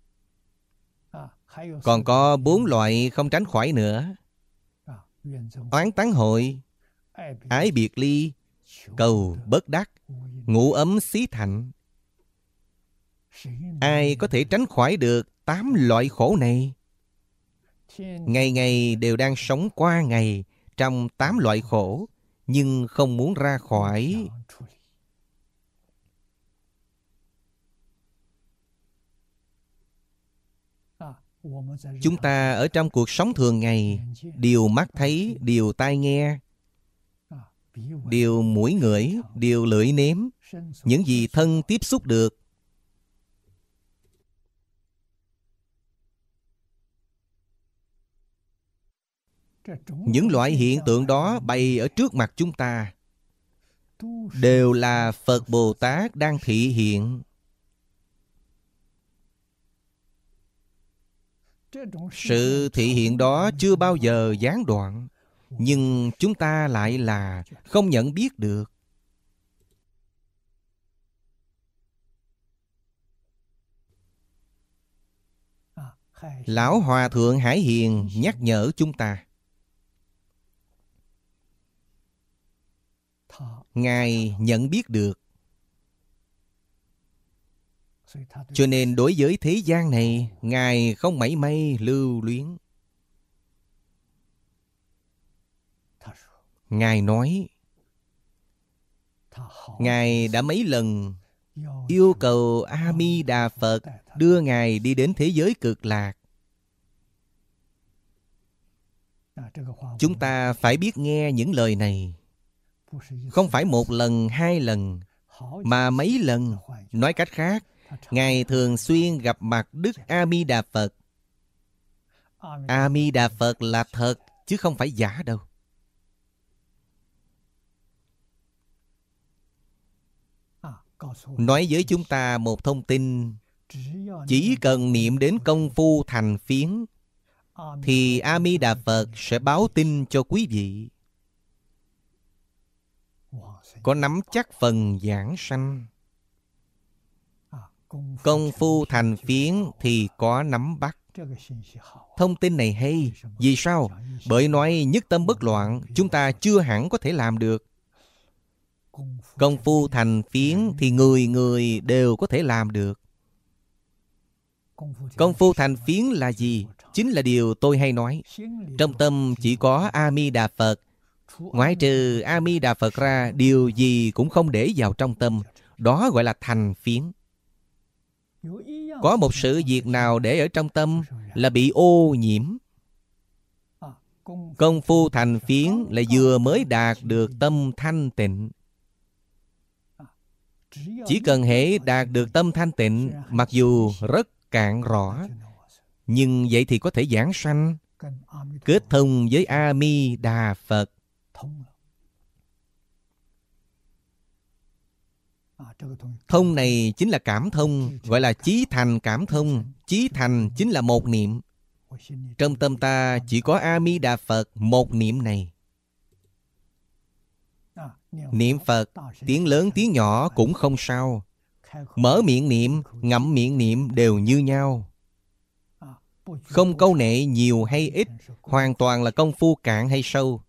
Còn có bốn loại không tránh khỏi nữa: oán tán hội, ái biệt ly, cầu bất đắc, ngủ ấm xí thạnh. Ai có thể tránh khỏi được tám loại khổ này? Ngày ngày đều đang sống qua ngày trong tám loại khổ, nhưng không muốn ra khỏi. Chúng ta ở trong cuộc sống thường ngày, điều mắt thấy, điều tai nghe, điều mũi ngửi, điều lưỡi nếm, những gì thân tiếp xúc được, những loại hiện tượng đó bày ở trước mặt chúng ta đều là Phật Bồ Tát đang thị hiện. Sự thị hiện đó chưa bao giờ gián đoạn, nhưng chúng ta lại là không nhận biết được. Lão Hòa Thượng Hải Hiền nhắc nhở chúng ta. Ngài nhận biết được, cho nên đối với thế gian này, Ngài không mảy may lưu luyến. Ngài nói, Ngài đã mấy lần yêu cầu A Di Đà Phật đưa Ngài đi đến thế giới cực lạc. Chúng ta phải biết nghe những lời này. Không phải một lần, hai lần, mà mấy lần. Nói cách khác, Ngài thường xuyên gặp mặt Đức A Di Đà Phật. A Di Đà Phật là thật, chứ không phải giả đâu. Nói với chúng ta một thông tin: chỉ cần niệm đến công phu thành phiến, thì A Di Đà Phật sẽ báo tin cho quý vị. Có nắm chắc phần giảng sanh. Công phu thành phiến thì có nắm bắt. Thông tin này hay. Vì sao? Bởi nói nhất tâm bất loạn, chúng ta chưa hẳn có thể làm được. Công phu thành phiến thì người người đều có thể làm được. Công phu thành phiến là gì? Chính là điều tôi hay nói. Trong tâm chỉ có A Di Đà Phật. Ngoại trừ A Di Đà Phật ra, điều gì cũng không để vào trong tâm. Đó gọi là thành phiến. Có một sự việc nào để ở trong tâm là bị ô nhiễm. Công phu thành phiến là vừa mới đạt được tâm thanh tịnh. Chỉ cần hễ đạt được tâm thanh tịnh, mặc dù rất cạn rõ, nhưng vậy thì có thể giảng sanh, kết thông với A Di Đà Phật. Thông này chính là cảm thông, gọi là chí thành cảm thông. Chí thành chính là một niệm. Trong tâm ta chỉ có A Di Đà Phật một niệm này. Niệm Phật, tiếng lớn tiếng nhỏ cũng không sao. Mở miệng niệm, ngậm miệng niệm đều như nhau. Không câu nệ nhiều hay ít, hoàn toàn là công phu cạn hay sâu.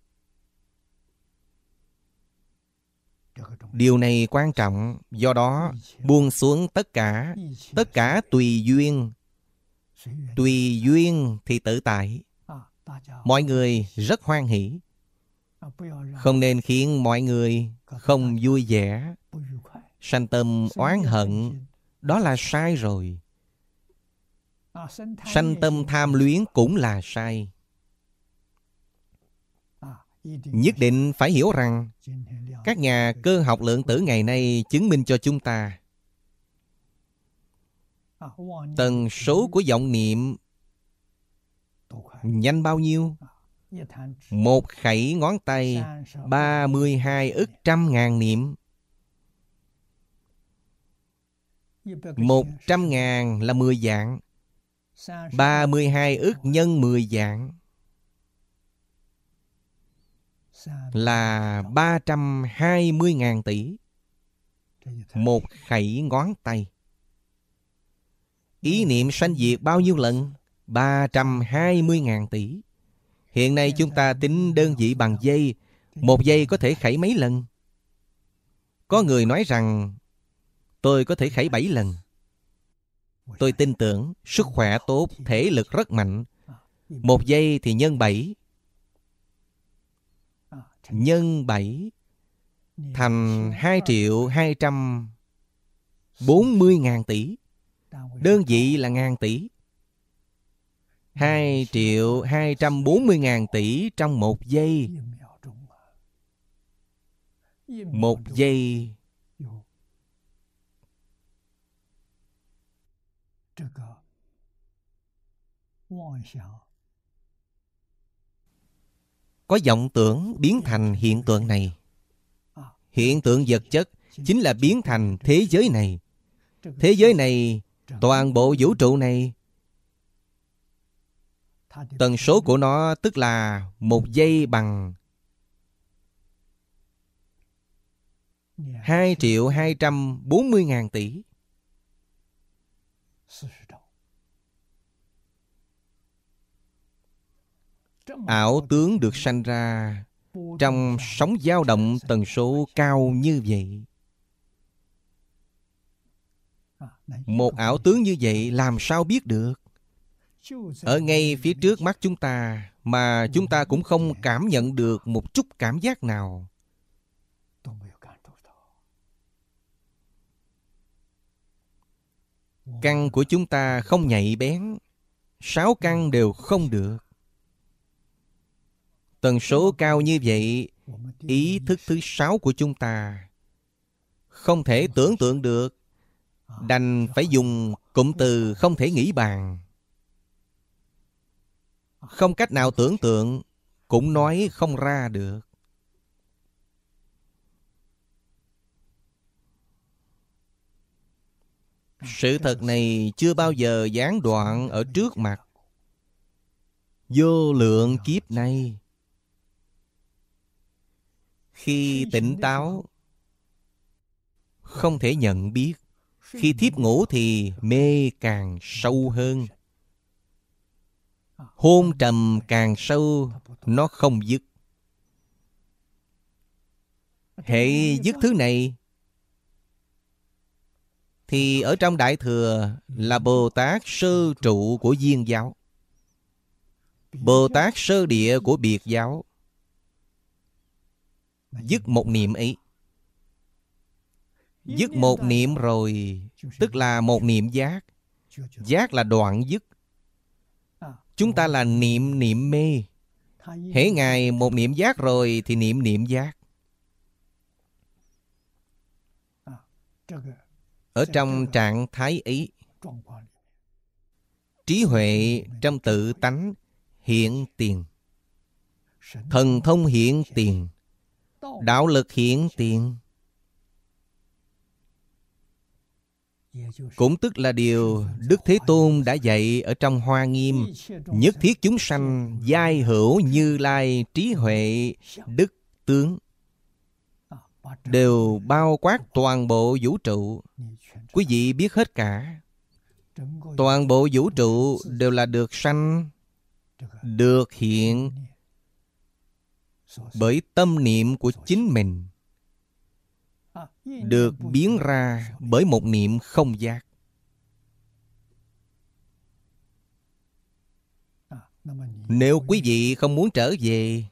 Điều này quan trọng, do đó buông xuống tất cả, tất cả tùy duyên. Tùy duyên thì tự tại. Mọi người rất hoan hỷ. Không nên khiến mọi người không vui vẻ, sanh tâm oán hận. Đó là sai rồi. Sanh tâm tham luyến cũng là sai. Nhất định phải hiểu rằng các nhà cơ học lượng tử ngày nay chứng minh cho chúng ta tần số của vọng niệm nhanh bao nhiêu? Một khẩy ngón tay ba mươi hai ức trăm ngàn niệm. Một trăm ngàn là mười vạn. Ba mươi hai ức nhân mười vạn là ba trăm hai mươi ngàn tỷ. Một khẩy ngón tay. Ý niệm sanh diệt bao nhiêu lần? ba trăm hai mươi ngàn tỷ. Hiện nay chúng ta tính đơn vị bằng giây. Một giây có thể khẩy mấy lần? Có người nói rằng tôi có thể khẩy bảy lần. Tôi tin tưởng, sức khỏe tốt, thể lực rất mạnh. Một giây thì nhân bảy. Nhân bảy thành hai triệu hai trăm bốn mươi ngàn tỷ. Đơn vị là ngàn tỷ. Hai triệu hai trăm bốn mươi ngàn tỷ trong một giây. Một giây có vọng tưởng biến thành hiện tượng này. Hiện tượng vật chất chính là biến thành thế giới này. Thế giới này, toàn bộ vũ trụ này, tần số của nó tức là một giây bằng hai triệu hai trăm bốn mươi ngàn tỷ. Ảo tướng được sanh ra trong sóng dao động tần số cao như vậy. Một ảo tướng như vậy làm sao biết được? Ở ngay phía trước mắt chúng ta mà chúng ta cũng không cảm nhận được một chút cảm giác nào. Căn của chúng ta không nhạy bén. Sáu căn đều không được. Tần số cao như vậy, ý thức thứ sáu của chúng ta không thể tưởng tượng được. Đành phải dùng cụm từ không thể nghĩ bàn. Không cách nào tưởng tượng, cũng nói không ra được. Sự thật này chưa bao giờ gián đoạn ở trước mặt. Vô lượng kiếp nay, khi tỉnh táo không thể nhận biết. Khi thiếp ngủ thì mê càng sâu hơn. Hôn trầm càng sâu, nó không dứt. Hệ dứt thứ này thì ở trong Đại Thừa là Bồ Tát sơ trụ của Viên giáo, Bồ Tát sơ địa của Biệt giáo. Dứt một niệm ấy. Dứt một niệm rồi, tức là một niệm giác. Giác là đoạn dứt. Chúng ta là niệm niệm mê. Hễ Ngài một niệm giác rồi thì niệm niệm giác. Ở trong trạng thái ấy, trí huệ trong tự tánh hiện tiền, thần thông hiện tiền, đạo lực hiện tiền. Cũng tức là điều Đức Thế Tôn đã dạy ở trong Hoa Nghiêm: nhất thiết chúng sanh giai hữu Như Lai trí huệ đức tướng, đều bao quát toàn bộ vũ trụ. Quý vị biết hết cả. Toàn bộ vũ trụ đều là được sanh, được hiện bởi tâm niệm của chính mình, được biến ra bởi một niệm không giác. Nếu quý vị không muốn trở về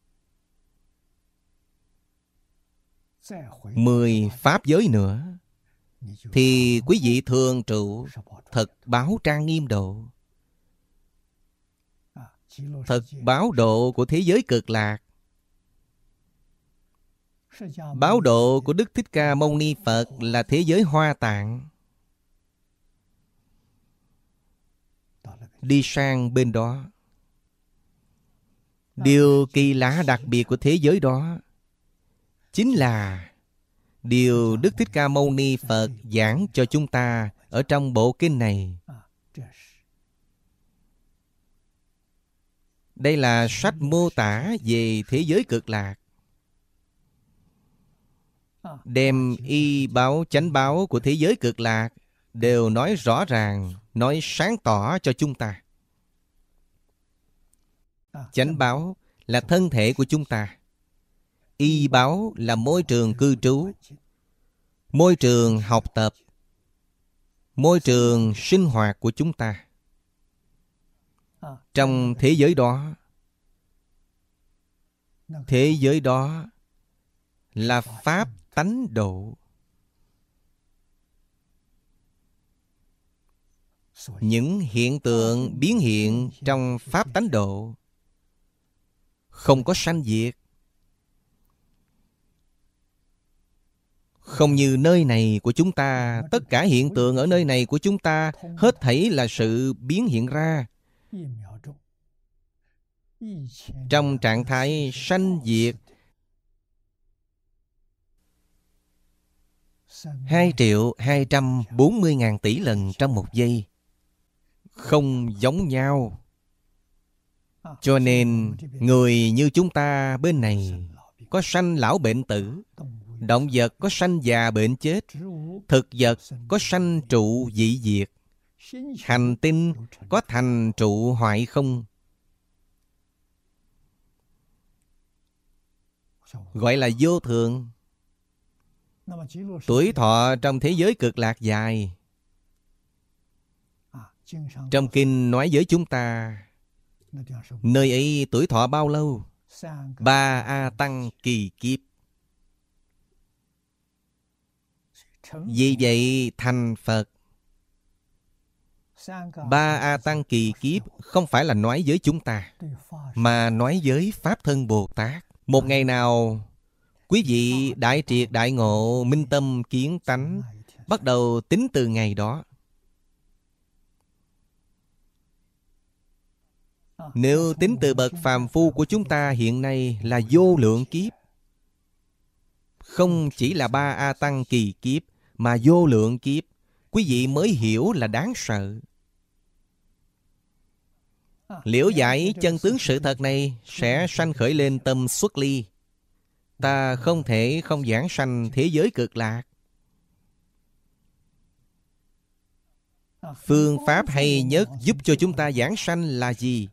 mười pháp giới nữa, thì quý vị thường trụ thật báo trang nghiêm độ. Thật báo độ của thế giới cực lạc Báo độ của Đức Thích Ca Mâu Ni Phật là thế giới Hoa Tạng. Đi sang bên đó, điều kỳ lạ đặc biệt của thế giới đó chính là điều Đức Thích Ca Mâu Ni Phật giảng cho chúng ta ở trong bộ kinh này. Đây là sách mô tả về thế giới cực lạc, đem y báo chánh báo của thế giới cực lạc đều nói rõ ràng, nói sáng tỏ cho chúng ta. Chánh báo là thân thể của chúng ta, y báo là môi trường cư trú, môi trường học tập, môi trường sinh hoạt của chúng ta. Trong thế giới đó, thế giới đó là pháp tánh độ. Những hiện tượng biến hiện trong pháp tánh độ không có sanh diệt. Không như nơi này của chúng ta, tất cả hiện tượng ở nơi này của chúng ta hết thảy là sự biến hiện ra trong trạng thái sanh diệt hai triệu hai trăm bốn mươi ngàn tỷ lần trong một giây. Không giống nhau. Cho nên người như chúng ta bên này có sanh lão bệnh tử, động vật có sanh già bệnh chết, thực vật có sanh trụ dị diệt, hành tinh có thành trụ hoại không. Gọi là vô thường. Tuổi thọ trong thế giới cực lạc dài. Trong kinh nói với chúng ta, nơi ấy tuổi thọ bao lâu? Ba A Tăng kỳ kiếp. Vì vậy thành Phật. Ba A Tăng kỳ kiếp không phải là nói với chúng ta, mà nói với Pháp Thân Bồ Tát. Một ngày nào quý vị đại triệt đại ngộ, minh tâm kiến tánh, bắt đầu tính từ ngày đó. Nếu tính từ bậc phàm phu của chúng ta hiện nay là vô lượng kiếp, không chỉ là ba A Tăng kỳ kiếp, mà vô lượng kiếp, quý vị mới hiểu là đáng sợ. Liễu giải chân tướng sự thật này sẽ sanh khởi lên tâm xuất ly. Ta không thể không giảng sanh thế giới cực lạc. Phương pháp hay nhất giúp cho chúng ta giảng sanh là gì?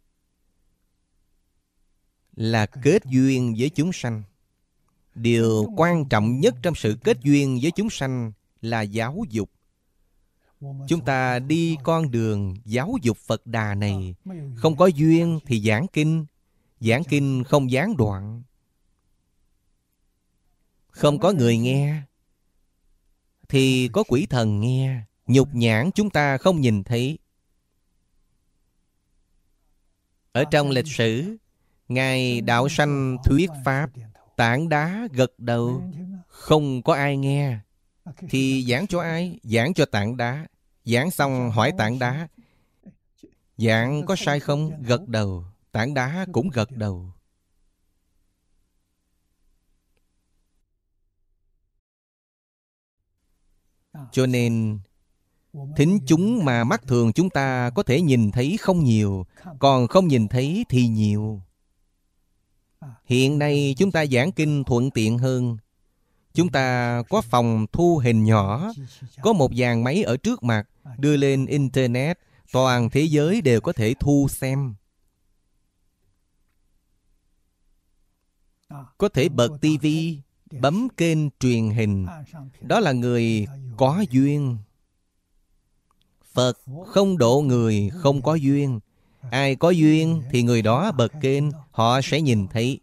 Là kết duyên với chúng sanh. Điều quan trọng nhất trong sự kết duyên với chúng sanh là giáo dục. Chúng ta đi con đường giáo dục Phật Đà này, không có duyên thì giảng kinh, giảng kinh không gián đoạn. Không có người nghe thì có quỷ thần nghe, nhục nhãn chúng ta không nhìn thấy. Ở trong lịch sử, Ngài Đạo Sanh thuyết pháp, tảng đá gật đầu, không có ai nghe. Thì giảng cho ai? Giảng cho tảng đá. Giảng xong hỏi tảng đá, giảng có sai không? Gật đầu. Tảng đá cũng gật đầu. Cho nên thính chúng mà mắt thường chúng ta có thể nhìn thấy không nhiều, còn không nhìn thấy thì nhiều. Hiện nay chúng ta giảng kinh thuận tiện hơn. Chúng ta có phòng thu hình nhỏ, có một dàn máy ở trước mặt, đưa lên Internet, toàn thế giới đều có thể thu xem. Có thể bật tivi, bấm kênh truyền hình. Đó là người có duyên. Phật không độ người không có duyên. Ai có duyên thì người đó bật kênh, họ sẽ nhìn thấy.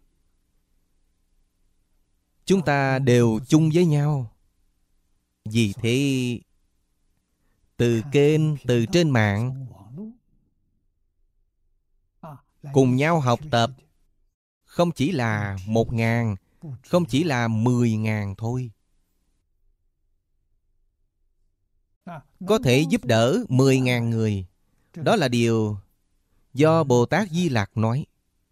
Chúng ta đều chung với nhau. Vì thế, từ kênh, từ trên mạng, cùng nhau học tập, không chỉ là một ngàn, không chỉ là mười ngàn thôi. Có thể giúp đỡ mười ngàn người. Đó là điều do Bồ Tát Di Lặc nói.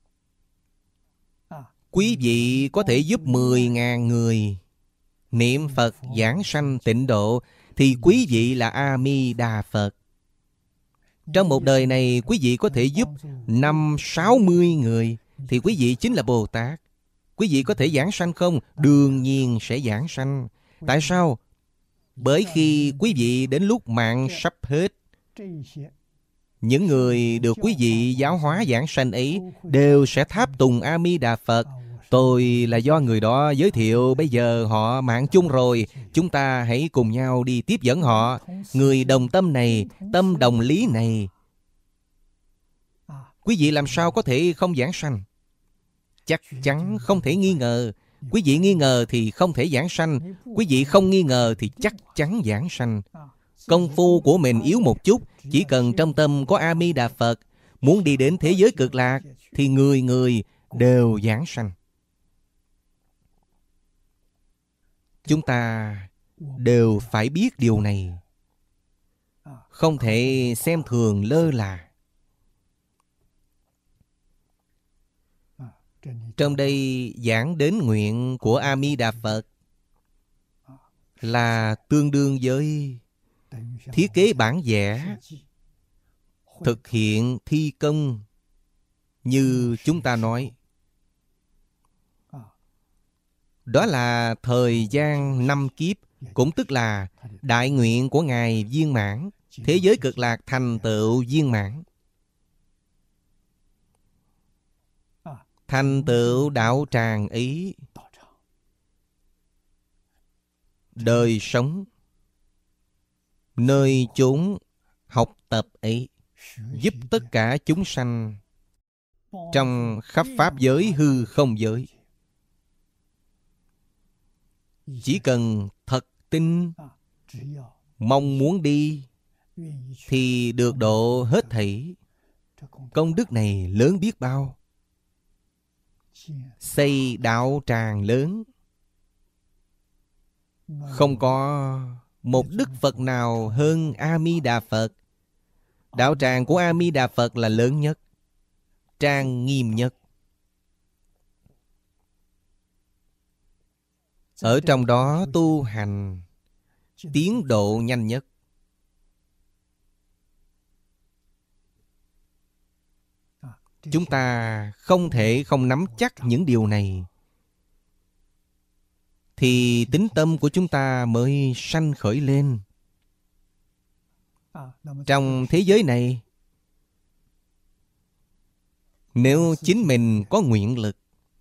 Quý vị có thể giúp mười ngàn người niệm Phật giảng sanh tịnh độ, thì quý vị là A Di Đà Phật. Trong một đời này quý vị có thể giúp năm sáu mươi người, thì quý vị chính là Bồ Tát. Quý vị có thể giảng sanh không? Đương nhiên sẽ giảng sanh. Tại sao? Bởi khi quý vị đến lúc mạng sắp hết, những người được quý vị giáo hóa giảng sanh ấy đều sẽ tháp tùng A Di Đà Phật. Tôi là do người đó giới thiệu, bây giờ họ mạng chung rồi, chúng ta hãy cùng nhau đi tiếp dẫn họ. Người đồng tâm này, tâm đồng lý này, quý vị làm sao có thể không giảng sanh? Chắc chắn không thể nghi ngờ. Quý vị nghi ngờ thì không thể giảng sanh. Quý vị không nghi ngờ thì chắc chắn giảng sanh. Công phu của mình yếu một chút, chỉ cần trong tâm có A Di Đà Phật, muốn đi đến thế giới cực lạc thì người người đều giảng sanh. Chúng ta đều phải biết điều này, không thể xem thường lơ là. Trong đây giảng đến nguyện của A Di Đà Phật là tương đương với thiết kế bản vẽ, thực hiện thi công. Như chúng ta nói, đó là thời gian năm kiếp, cũng tức là đại nguyện của Ngài viên mãn, thế giới cực lạc thành tựu viên mãn. Thành tựu đạo tràng ấy, đời sống, nơi chốn học tập ấy, giúp tất cả chúng sanh trong khắp pháp giới hư không giới. Chỉ cần thật tin, mong muốn đi, thì được độ hết thảy. Công đức này lớn biết bao. Xây đạo tràng lớn, không có một đức Phật nào hơn A Di Đà Phật. Đạo tràng của A Di Đà Phật là lớn nhất, trang nghiêm nhất. Ở trong đó tu hành tiến độ nhanh nhất. Chúng ta không thể không nắm chắc những điều này, thì tính tâm của chúng ta mới sanh khởi lên. Trong thế giới này, nếu chính mình có nguyện lực,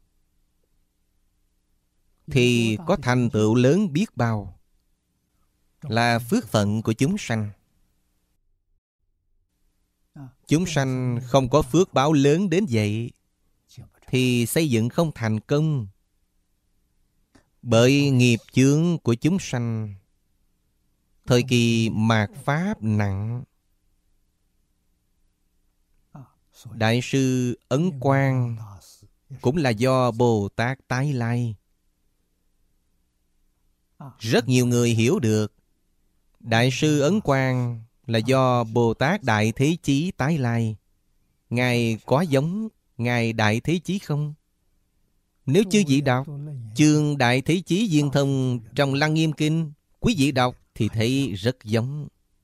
thì có thành tựu lớn biết bao, là phước phận của chúng sanh. Chúng sanh không có phước báo lớn đến vậy, thì xây dựng không thành công. Bởi nghiệp chướng của chúng sanh, thời kỳ mạt Pháp nặng. Đại sư Ấn Quang cũng là do Bồ Tát tái lai. Rất nhiều người hiểu được Đại sư Ấn Quang là do Bồ Tát Đại Thế Chí tái lai. Ngài có giống Ngài Đại Thế Chí không? Nếu chư vị đọc chương Đại Thế Chí Viên Thông trong Lăng Nghiêm Kinh, quý vị đọc thì thấy rất giống.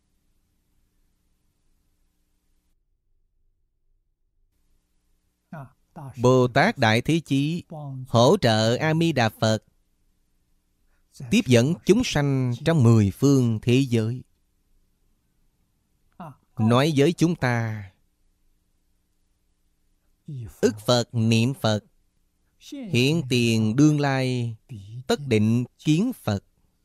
Bồ Tát Đại Thế Chí hỗ trợ A Di Đà Phật tiếp dẫn chúng sanh trong mười phương thế giới. Nói với chúng ta, ức Phật niệm Phật, hiện tiền đương lai, tất định kiến Phật.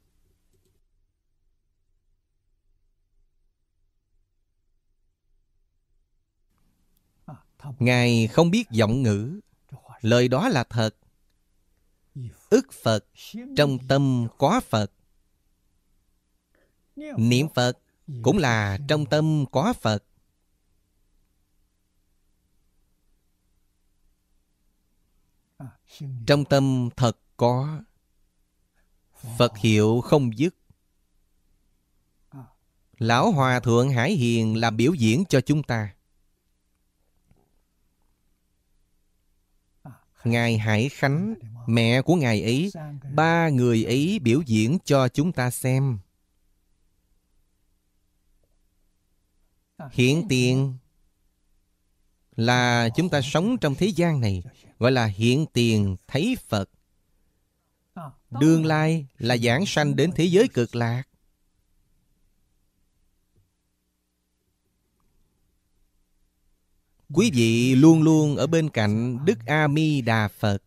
Ngài không biết giọng ngữ, lời đó là thật. Ức Phật, trong tâm có Phật. Niệm Phật cũng là trong tâm có Phật. Trong tâm thật có. Phật hiệu không dứt. Lão Hòa Thượng Hải Hiền làm biểu diễn cho chúng ta. Ngài Hải Khánh, mẹ của Ngài ấy, ba người ấy biểu diễn cho chúng ta xem. Hiện tiền là chúng ta sống trong thế gian này, gọi là hiện tiền thấy Phật. Đương lai là giảng sanh đến thế giới cực lạc. Quý vị luôn luôn ở bên cạnh Đức A Di Đà Phật.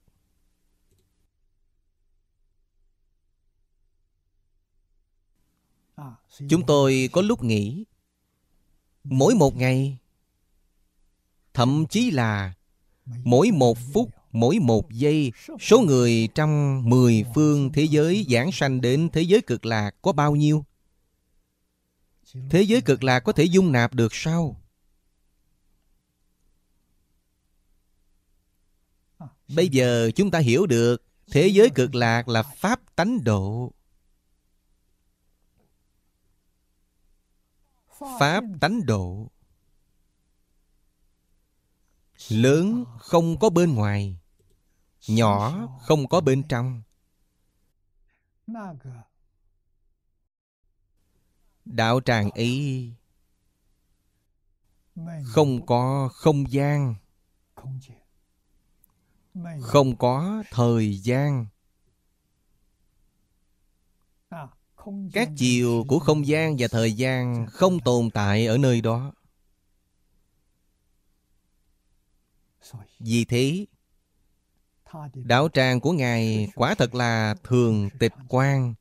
Chúng tôi có lúc nghĩ, mỗi một ngày, thậm chí là mỗi một phút, mỗi một giây, số người trong mười phương thế giới giảng sanh đến thế giới cực lạc có bao nhiêu? Thế giới cực lạc có thể dung nạp được sao? Bây giờ chúng ta hiểu được thế giới cực lạc là pháp tánh độ. Pháp tánh độ. Lớn không có bên ngoài, nhỏ không có bên trong. Đạo tràng ấy không có không gian, không có thời gian. Các chiều của không gian và thời gian không tồn tại ở nơi đó. Vì thế, đạo tràng của Ngài quả thật là thường tịch quang.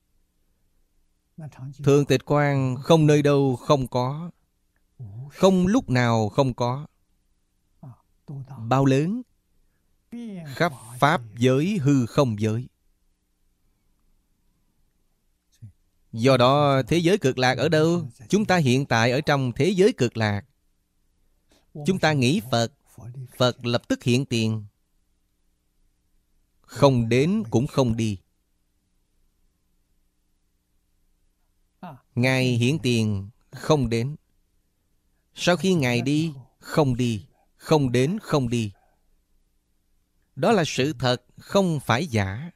Thường tịch quang không nơi đâu không có, không lúc nào không có. Bao lớn? Khắp pháp giới hư không giới. Do đó thế giới cực lạc ở đâu? Chúng ta hiện tại ở trong thế giới cực lạc. Chúng ta nghĩ Phật, Phật lập tức hiện tiền. Không đến cũng không đi. Ngài hiện tiền không đến. Sau khi Ngài đi, không đi. Không đến, không đi. Đó là sự thật, không phải giả.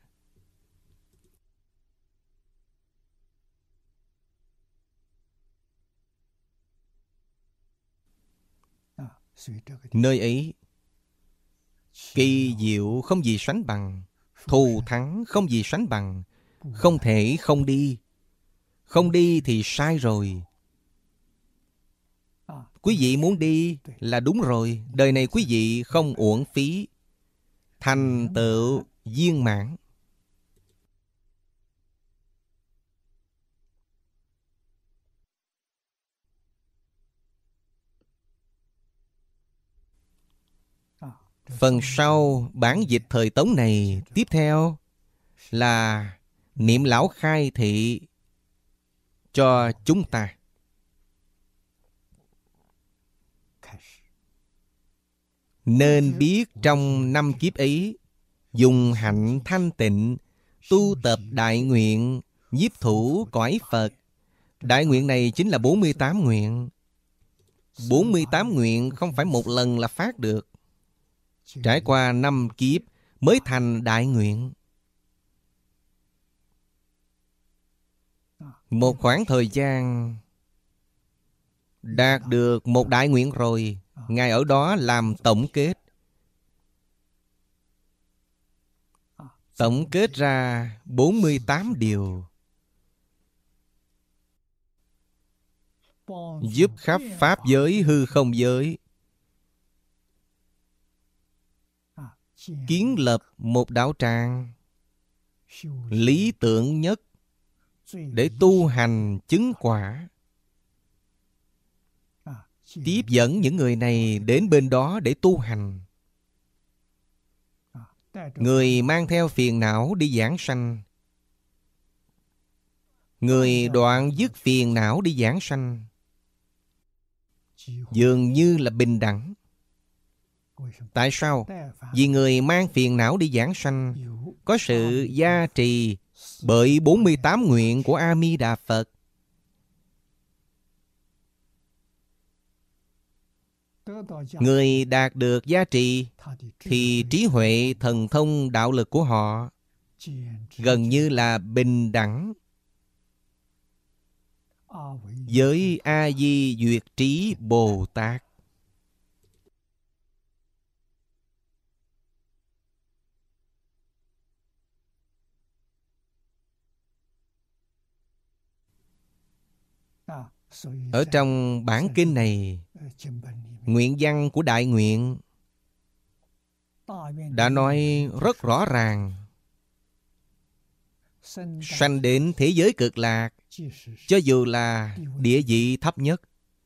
Nơi ấy kỳ diệu không gì sánh bằng, thù thắng không gì sánh bằng. Không thể không đi. Không đi thì sai rồi. Quý vị muốn đi là đúng rồi. Đời này quý vị không uổng phí. Thành tựu viên mãn. Phần sau bản dịch thời Tống này tiếp theo là niệm lão khai thị cho chúng ta. Nên biết trong năm kiếp ấy, dùng hạnh thanh tịnh, tu tập đại nguyện, nhiếp thủ cõi Phật. Đại nguyện này chính là bốn mươi tám nguyện. bốn mươi tám nguyện không phải một lần là phát được. Trải qua năm kiếp mới thành đại nguyện. Một khoảng thời gian đạt được một đại nguyện rồi, Ngài ở đó làm tổng kết. Tổng kết ra bốn mươi tám điều, giúp khắp pháp giới hư không giới kiến lập một đạo tràng lý tưởng nhất để tu hành chứng quả. Tiếp dẫn những người này đến bên đó để tu hành. Người mang theo phiền não đi giảng sanh, người đoạn dứt phiền não đi giảng sanh, dường như là bình đẳng. Tại sao? Vì người mang phiền não đi giảng sanh có có sự gia trì bởi bốn mươi tám nguyện của A Di Đà Phật. Người đạt được gia trì thì trí huệ thần thông đạo lực của họ gần như là bình đẳng với A Di Duyệt Trí Bồ Tát. Ở trong bản kinh này, nguyện văn của Đại Nguyện đã nói rất rõ ràng. Sanh đến thế giới cực lạc, cho dù là địa vị thấp nhất,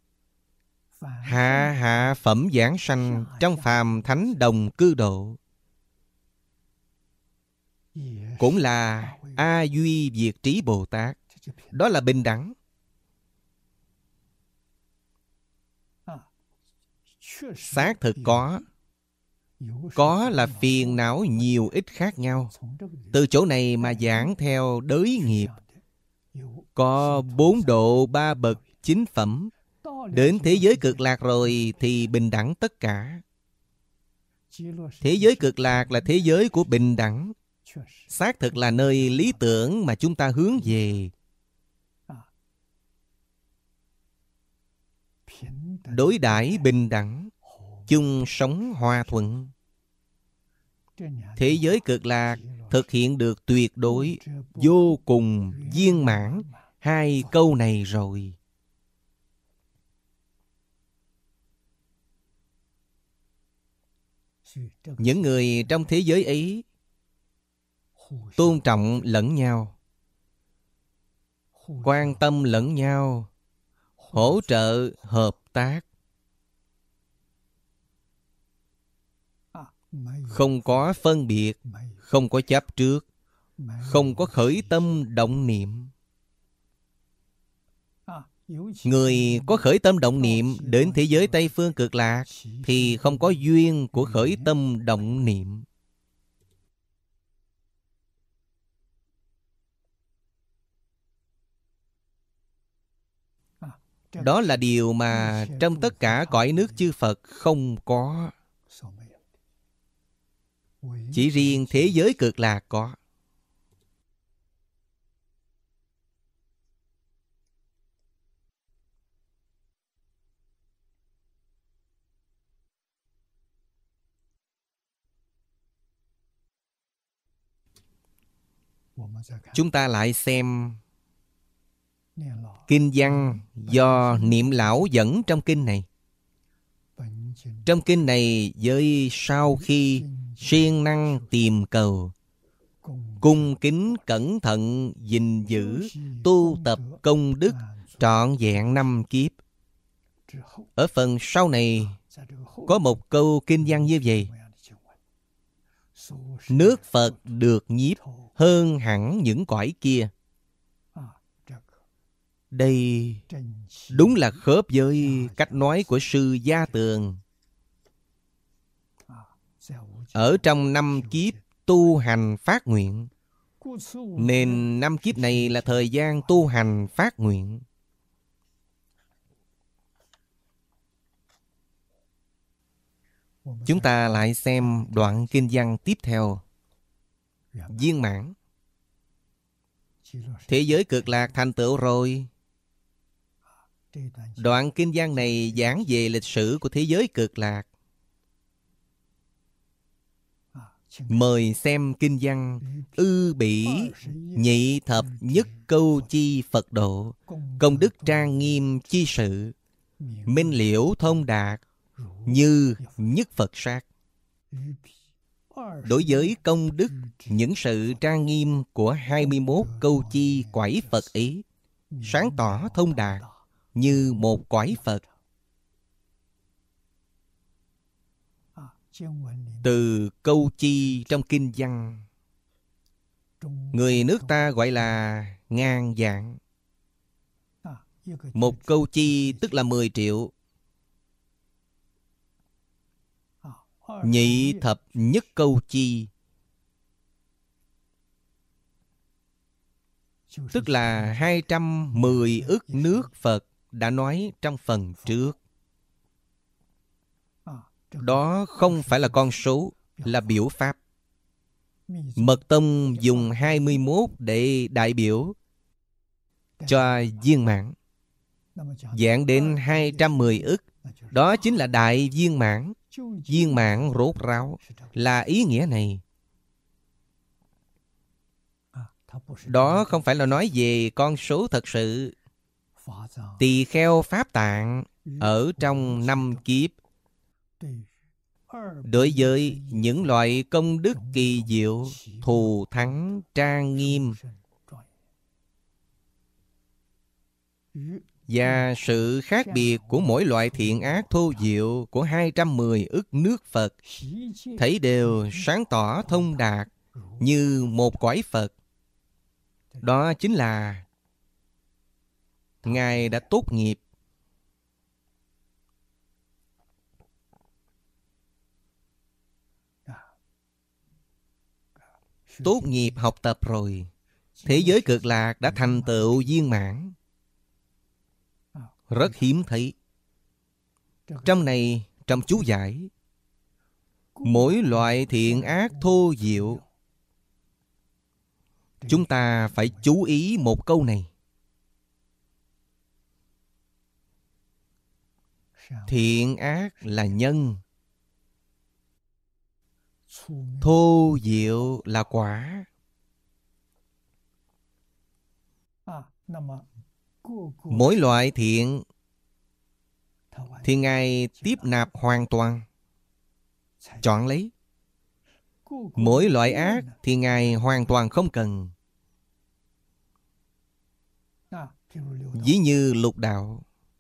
hạ hạ phẩm giảng sanh trong phàm thánh đồng cư độ, cũng là A Duy Diệt Trí Bồ Tát. Đó là bình đẳng. Xác thực có. Có là phiền não nhiều ít khác nhau. Từ chỗ này mà giảng theo đới nghiệp. Có bốn độ ba bậc chín phẩm. Đến thế giới cực lạc rồi thì bình đẳng tất cả. Thế giới cực lạc là thế giới của bình đẳng. Xác thực là nơi lý tưởng mà chúng ta hướng về. Đối đãi bình đẳng, chung sống hòa thuận. Thế giới cực lạc thực hiện được tuyệt đối, vô cùng viên mãn hai câu này rồi. Những người trong thế giới ấy tôn trọng lẫn nhau, quan tâm lẫn nhau, hỗ trợ hợp tác, không có phân biệt, không có chấp trước, không có khởi tâm động niệm. Người có khởi tâm động niệm đến thế giới Tây Phương Cực Lạc thì không có duyên của khởi tâm động niệm. Đó là điều mà trong tất cả cõi nước chư Phật không có. Chỉ riêng thế giới cực lạc có. Chúng ta lại xem kinh văn do Niệm Lão dẫn trong kinh này. Trong kinh này với sau khi siêng năng tìm cầu, cung kính cẩn thận gìn giữ, tu tập công đức trọn vẹn năm kiếp. Ở phần sau này có một câu kinh văn như vậy: nước Phật được nhiếp hơn hẳn những cõi kia. Đây đúng là khớp với cách nói của sư Gia Tường. Ở trong năm kiếp tu hành phát nguyện, nên năm kiếp này là thời gian tu hành phát nguyện. Chúng ta lại xem đoạn kinh văn tiếp theo. Viên mãn. Thế giới cực lạc thành tựu rồi. Đoạn kinh văn này giảng về lịch sử của thế giới cực lạc. Mời xem kinh văn Ư Bỉ Nhị Thập Nhất Câu Chi Phật Độ, công đức trang nghiêm chi sự, minh liễu thông đạt, như nhất Phật sát. Đối với công đức, những sự trang nghiêm của hai mươi mốt câu chi quải Phật ấy, sáng tỏ thông đạt như một quải Phật. Từ câu chi trong kinh văn, người nước ta gọi là ngàn vạn. Một câu chi tức là mười triệu. Nhị thập nhất câu chi tức là hai trăm mười ức nước Phật đã nói trong phần trước. Đó không phải là con số, là biểu pháp. Mật tông dùng hai mươi mốt để đại biểu cho viên mãn. Giảng đến hai trăm mười ức, đó chính là đại viên mãn. Viên mãn rốt ráo là ý nghĩa này. Đó không phải là nói về con số thật sự. Tỳ kheo Pháp Tạng ở trong năm kiếp, đối với những loại công đức kỳ diệu, thù thắng, trang nghiêm và sự khác biệt của mỗi loại thiện ác thô diệu của hai trăm mười ức nước Phật, thấy đều sáng tỏ thông đạt như một cõi Phật. Đó chính là Ngài đã tốt nghiệp. Tốt nghiệp học tập rồi, thế giới cực lạc đã thành tựu viên mãn. Rất hiếm thấy. Trong này, trong chú giải, mỗi loại thiện ác thô diệu, chúng ta phải chú ý một câu này. Thiện ác là nhân, thô diệu là quả. Mỗi loại thiện thì Ngài tiếp nạp hoàn toàn, chọn lấy. Mỗi loại ác thì Ngài hoàn toàn không cần. Ví như lục đạo.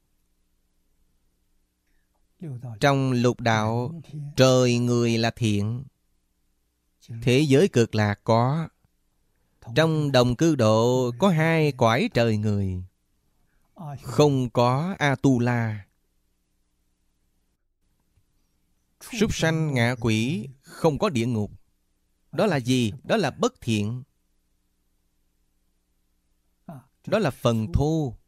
Trong lục đạo, trời người là thiện. Thế giới cực lạc có. Trong đồng cư độ có hai cõi trời người. Không có Atula. Súc sanh ngạ quỷ không có địa ngục. Đó là gì? Đó là bất thiện. Đó là phần thô.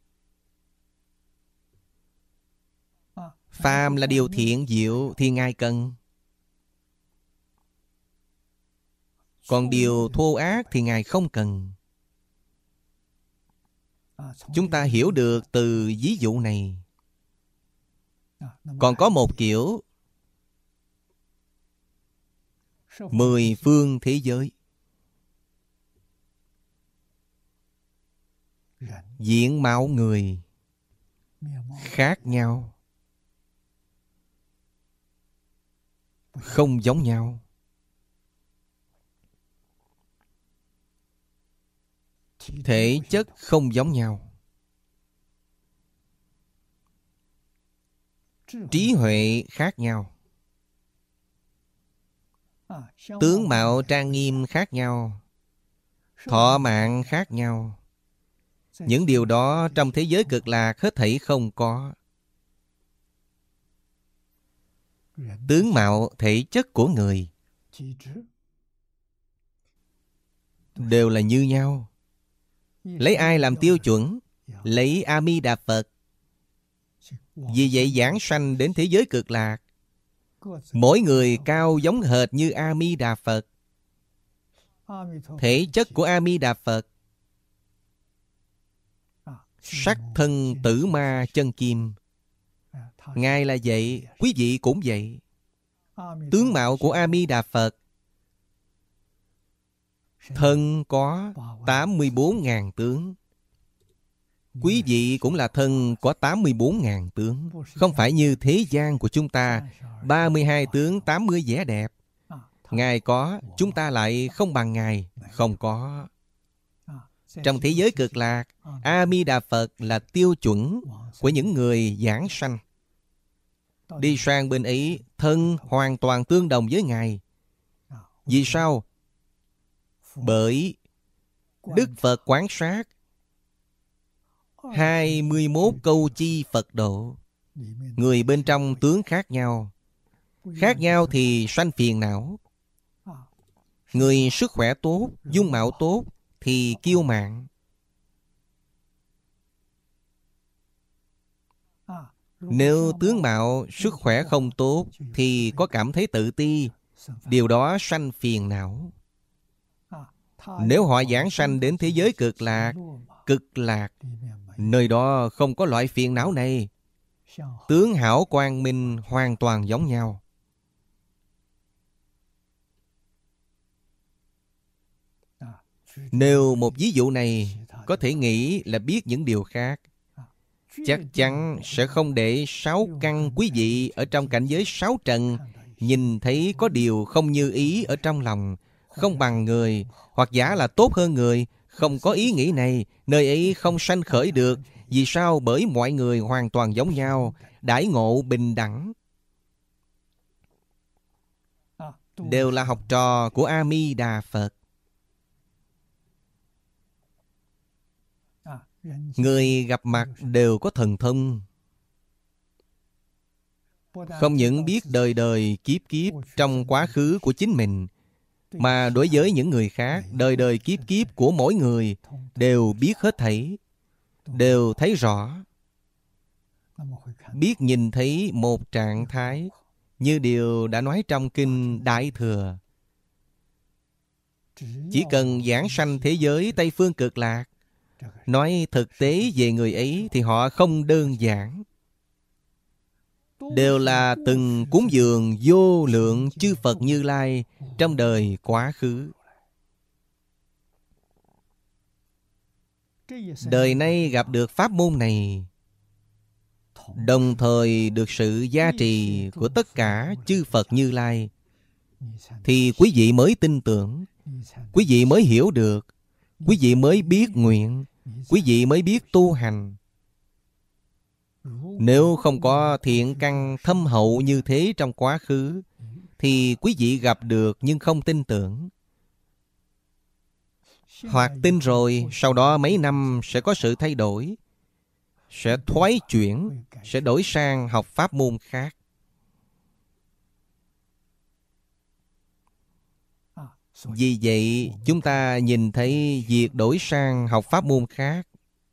Phàm là điều thiện diệu thì Ngài cần. Còn điều thô ác thì Ngài không cần. Chúng ta hiểu được từ ví dụ này. Còn có một kiểu mười phương thế giới. Diện mạo người khác nhau, không giống nhau. Thể chất không giống nhau. Trí huệ khác nhau. Tướng mạo trang nghiêm khác nhau. Thọ mạng khác nhau. Những điều đó trong thế giới cực lạc hết thảy không có. Tướng mạo thể chất của người đều là như nhau. Lấy ai làm tiêu chuẩn? Lấy A Di Đà Phật. Vì vậy giảng sanh đến thế giới cực lạc, mỗi người cao giống hệt như A Di Đà Phật. Thể chất của A Di Đà Phật, sắc thân tử ma chân kim. Ngài là vậy, quý vị cũng vậy. Tướng mạo của A Di Đà Phật, thân có tám mươi bốn ngàn tướng. Quý vị cũng là thân có tám mươi bốn ngàn tướng. Không phải như thế gian của chúng ta, ba mươi hai tướng, tám mươi vẻ đẹp. Ngài có, chúng ta lại không bằng Ngài. Không có. Trong thế giới cực lạc, A Di Đà Phật là tiêu chuẩn của những người giảng sanh. Đi sang bên ấy, thân hoàn toàn tương đồng với Ngài. Vì sao? Bởi Đức Phật quán sát hai mươi mốt câu chi Phật độ. Người bên trong tướng khác nhau. Khác nhau thì sanh phiền não. Người sức khỏe tốt, dung mạo tốt thì kiêu mạn. Nếu tướng mạo, sức khỏe không tốt thì có cảm thấy tự ti, điều đó sanh phiền não. Nếu họ giảng sanh đến thế giới cực lạc, cực lạc, nơi đó không có loại phiền não này. Tướng hảo quang minh hoàn toàn giống nhau. Nêu một ví dụ này, có thể nghĩ là biết những điều khác. Chắc chắn sẽ không để sáu căn quý vị ở trong cảnh giới sáu trần nhìn thấy có điều không như ý ở trong lòng, không bằng người, hoặc giả là tốt hơn người, không có ý nghĩ này, nơi ấy không sanh khởi được. Vì sao? Bởi mọi người hoàn toàn giống nhau, đãi ngộ bình đẳng, đều là học trò của A Di Đà Phật. Người gặp mặt đều có thần thông, không những biết đời đời kiếp kiếp trong quá khứ của chính mình, mà đối với những người khác, đời đời kiếp kiếp của mỗi người đều biết hết thảy, đều thấy rõ. Biết nhìn thấy một trạng thái như điều đã nói trong Kinh Đại Thừa. Chỉ cần giảng sanh thế giới Tây Phương Cực Lạc, nói thực tế về người ấy thì họ không đơn giản, đều là từng cúng dường vô lượng chư Phật Như Lai trong đời quá khứ. Đời nay gặp được pháp môn này, đồng thời được sự gia trì của tất cả chư Phật Như Lai, thì quý vị mới tin tưởng, quý vị mới hiểu được, quý vị mới biết nguyện, quý vị mới biết tu hành. Nếu không có thiện căn thâm hậu như thế trong quá khứ, thì quý vị gặp được nhưng không tin tưởng. Hoặc tin rồi, sau đó mấy năm sẽ có sự thay đổi, sẽ thoái chuyển, sẽ đổi sang học pháp môn khác. Vì vậy, chúng ta nhìn thấy việc đổi sang học pháp môn khác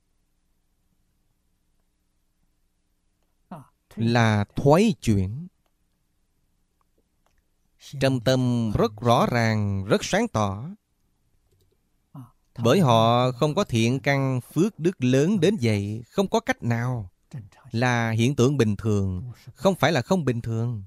là thoái chuyển. Trong tâm rất rõ ràng, rất sáng tỏ. Bởi họ không có thiện căn phước đức lớn đến vậy, không có cách nào. Là hiện tượng bình thường, không phải là không bình thường.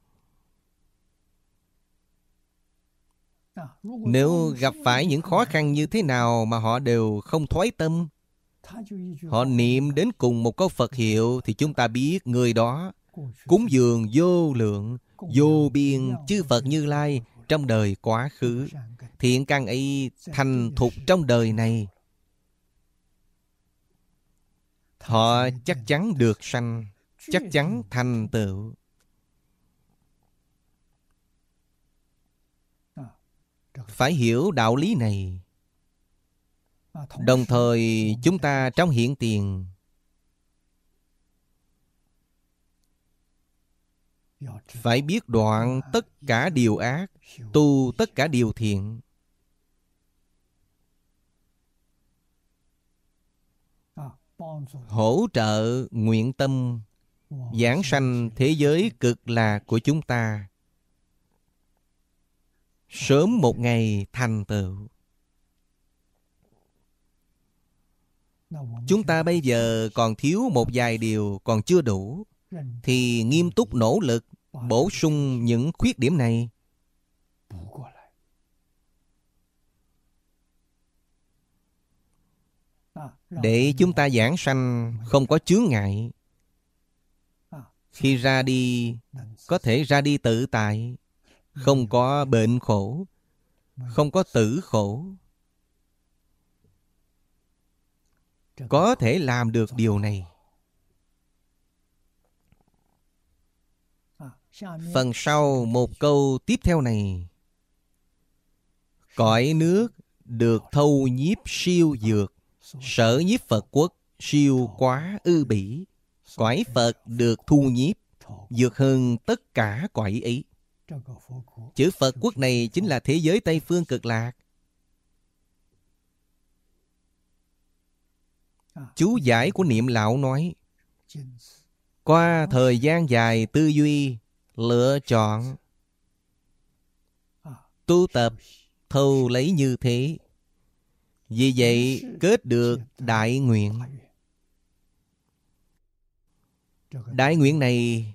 Nếu gặp phải những khó khăn như thế nào mà họ đều không thoái tâm, họ niệm đến cùng một câu Phật hiệu, thì chúng ta biết người đó cúng dường vô lượng, vô biên chư Phật Như Lai trong đời quá khứ. Thiện căn ấy thành thục trong đời này, họ chắc chắn được sanh, chắc chắn thành tựu. Phải hiểu đạo lý này. Đồng thời chúng ta trong hiện tiền phải biết đoạn tất cả điều ác, tu tất cả điều thiện. Hỗ trợ nguyện tâm giảng sanh thế giới cực lạc của chúng ta, sớm một ngày thành tựu. Chúng ta bây giờ còn thiếu một vài điều, còn chưa đủ, thì nghiêm túc nỗ lực bổ sung những khuyết điểm này. Để chúng ta giảng sanh không có chướng ngại. Khi ra đi, có thể ra đi tự tại, không có bệnh khổ, không có tử khổ. Có thể làm được điều này. Phần sau một câu tiếp theo này: cõi nước được thâu nhiếp siêu dược, sở nhiếp Phật quốc siêu quá ư bỉ. Cõi Phật được thu nhiếp vượt hơn tất cả cõi ấy. Chữ Phật quốc này chính là thế giới Tây Phương Cực Lạc. Chú giải của Niệm Lão nói: Qua thời gian dài tư duy, lựa chọn, tu tập, thâu lấy như thế. Vì vậy kết được đại nguyện. Đại nguyện này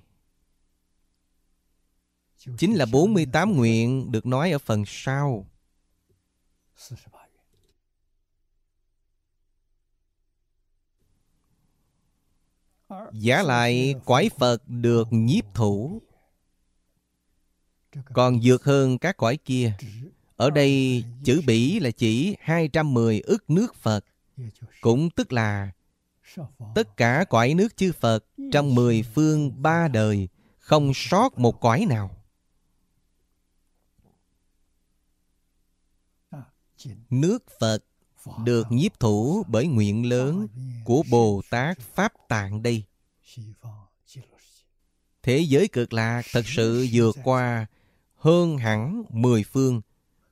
chính là bốn mươi tám nguyện được nói ở phần sau. Giả lại cõi Phật được nhiếp thủ, còn vượt hơn các cõi kia. Ở đây chữ bỉ là chỉ hai trăm mười ức nước Phật, cũng tức là tất cả cõi nước chư Phật trong mười phương ba đời, không sót một cõi nào. Nước Phật được nhiếp thủ bởi nguyện lớn của Bồ Tát Pháp Tạng đây. Thế giới Cực Lạc thật sự vượt qua hơn hẳn mười phương.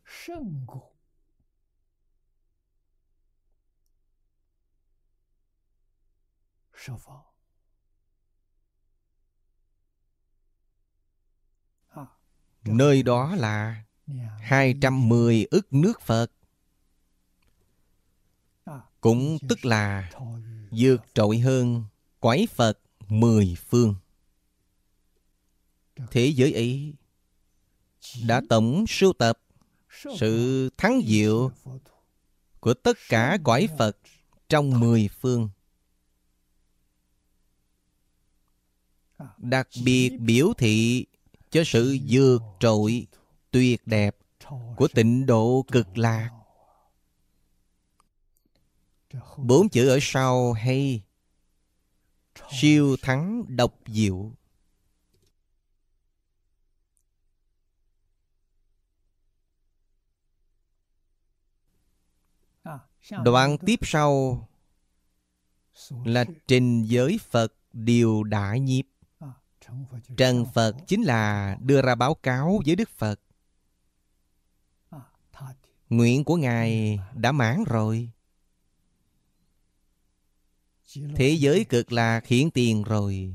Nơi đó là hai trăm mười ức nước Phật, cũng tức là vượt trội hơn cõi Phật mười phương. Thế giới ấy đã tổng sưu tập sự thắng diệu của tất cả cõi Phật trong mười phương. Đặc biệt biểu thị cho sự vượt trội tuyệt đẹp của tịnh độ Cực Lạc. Bốn chữ ở sau hay: siêu thắng độc diệu. Đoạn tiếp sau là trình giới Phật điều đại nhiếp. Trần Phật chính là đưa ra báo cáo với Đức Phật. Nguyện của Ngài đã mãn rồi. Thế giới Cực Lạc hiện tiền rồi.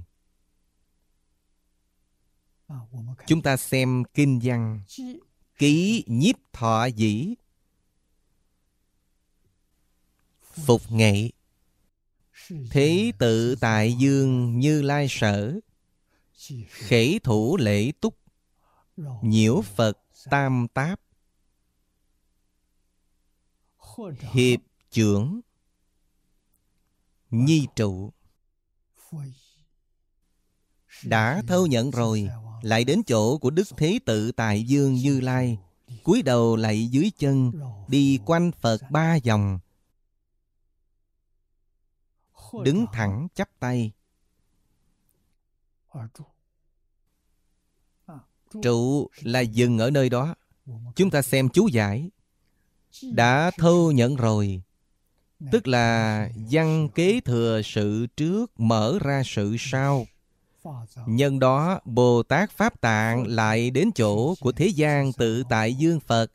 Chúng ta xem kinh văn: ký nhiếp thọ dĩ, phục nghệ, thế tự tại dương Như Lai sở, khể thủ lễ túc, nhiễu Phật tam táp, hiệp trưởng nhi trụ. Đã thâu nhận rồi, lại đến chỗ của Đức Thế Tự Tại Dương Như Lai, cúi đầu lạy dưới chân, đi quanh Phật ba vòng, đứng thẳng chắp tay. Trụ là dừng ở nơi đó. Chúng ta xem chú giải: đã thâu nhận rồi, tức là văn kế thừa sự trước, mở ra sự sau. Nhân đó Bồ Tát Pháp Tạng lại đến chỗ của thế gian Tự Tại Dương Phật,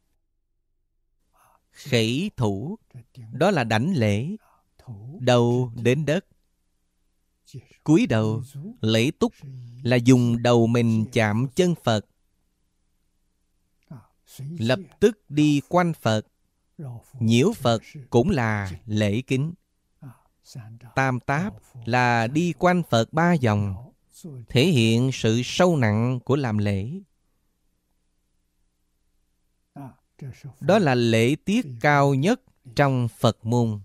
khẩy thủ, đó là đảnh lễ, đầu đến đất. Cúi đầu lễ túc là dùng đầu mình chạm chân Phật, lập tức đi quanh Phật. Nhiễu Phật cũng là lễ kính. Tam táp là đi quanh Phật ba vòng, thể hiện sự sâu nặng của làm lễ. Đó là lễ tiết cao nhất trong Phật môn.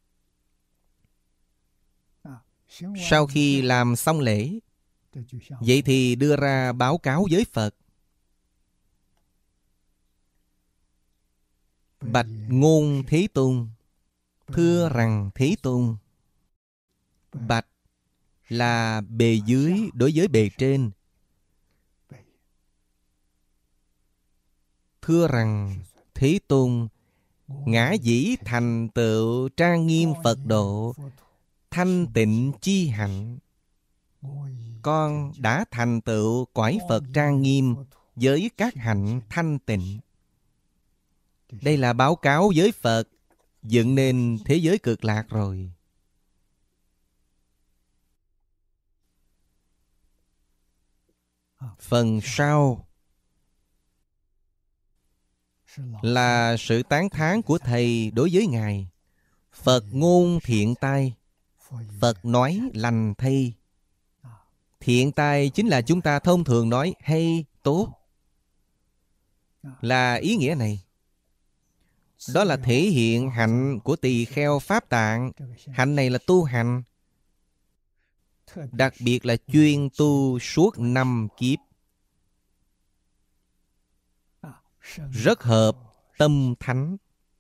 Sau khi làm xong lễ, vậy thì đưa ra báo cáo với Phật. Bạch ngôn Thế Tôn, thưa rằng Thế Tôn. Bạch là bề dưới đối với bề trên. Thưa rằng Thế Tôn, ngã dĩ thành tựu trang nghiêm Phật độ, thanh tịnh chi hạnh. Con đã thành tựu cõi Phật trang nghiêm với các hạnh thanh tịnh. Đây là báo cáo với Phật, dựng nên thế giới Cực Lạc rồi. Phần sau là sự tán thán của Thầy đối với Ngài. Phật ngôn thiện tai, Phật nói lành thay. Thiện tai chính là chúng ta thông thường nói hay, tốt, là ý nghĩa này. Đó là thể hiện hạnh của tỳ kheo Pháp Tạng. Hạnh này là tu hành, đặc biệt là chuyên tu suốt năm kiếp, rất hợp tâm thánh.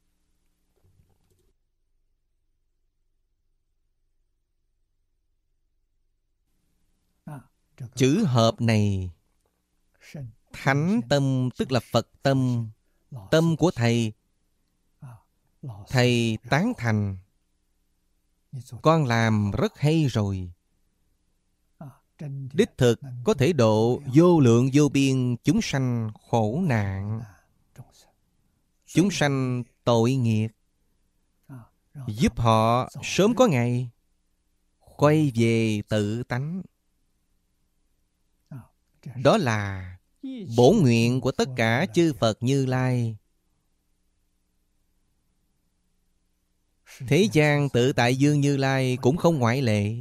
Chữ hợp này, thánh tâm tức là Phật tâm, tâm của Thầy. Thầy tán thành, con làm rất hay rồi. Đích thực có thể độ vô lượng vô biên chúng sanh khổ nạn, chúng sanh tội nghiệp, giúp họ sớm có ngày quay về tự tánh. Đó là bổn nguyện của tất cả chư Phật Như Lai. Thế gian Tự Tại Dương Như Lai cũng không ngoại lệ.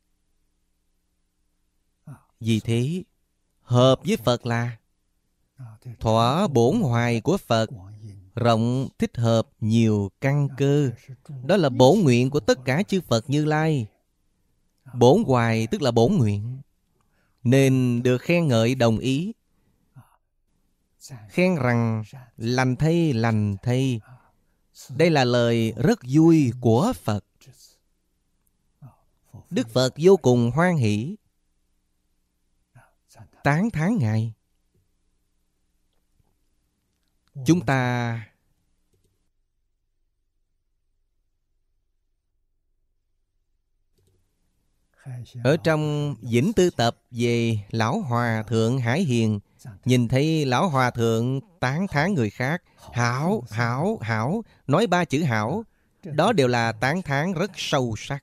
Vì thế, hợp với Phật là thỏa bổn hoài của Phật, rộng thích hợp nhiều căn cơ. Đó là bổn nguyện của tất cả chư Phật Như Lai. Bổn hoài tức là bổn nguyện, nên được khen ngợi đồng ý. Khen rằng lành thay, lành thay. Đây là lời rất vui của Phật. Đức Phật vô cùng hoan hỷ, tán thán Ngài. Chúng ta ở trong Vĩnh Tư Tập về Lão Hòa Thượng Hải Hiền, nhìn thấy Lão Hòa Thượng tán thán người khác, hảo, hảo, hảo, nói ba chữ hảo, đó đều là tán thán rất sâu sắc.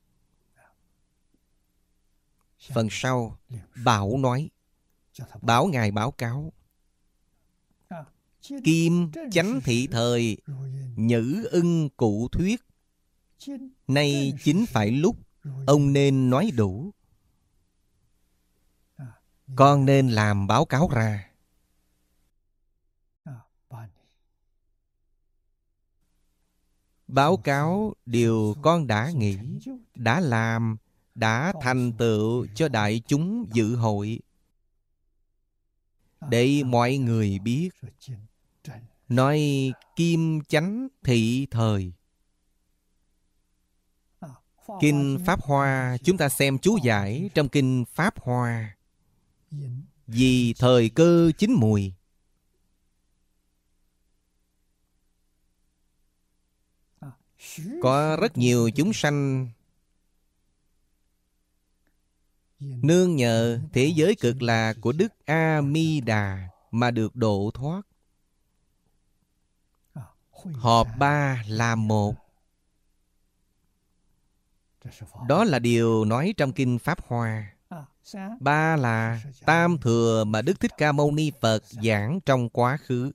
Phần sau, Bảo nói, bảo Ngài báo cáo. Kim chánh thị thời, nhữ ưng cụ thuyết. Nay chính phải lúc, ông nên nói đủ. Con nên làm báo cáo ra. Báo cáo điều con đã nghĩ, đã làm, đã thành tựu cho đại chúng dự hội, để mọi người biết. Nói kim chánh thị thời. Kinh Pháp Hoa, chúng ta xem chú giải trong Kinh Pháp Hoa. Vì thời cơ chín mùi. Có rất nhiều chúng sanh nương nhờ thế giới cực lạc của Đức A Mi Đà mà được độ thoát. Họp ba làm một. Đó là điều nói trong Kinh Pháp Hoa. Ba là tam thừa mà Đức Thích Ca Mâu Ni Phật giảng trong quá khứ.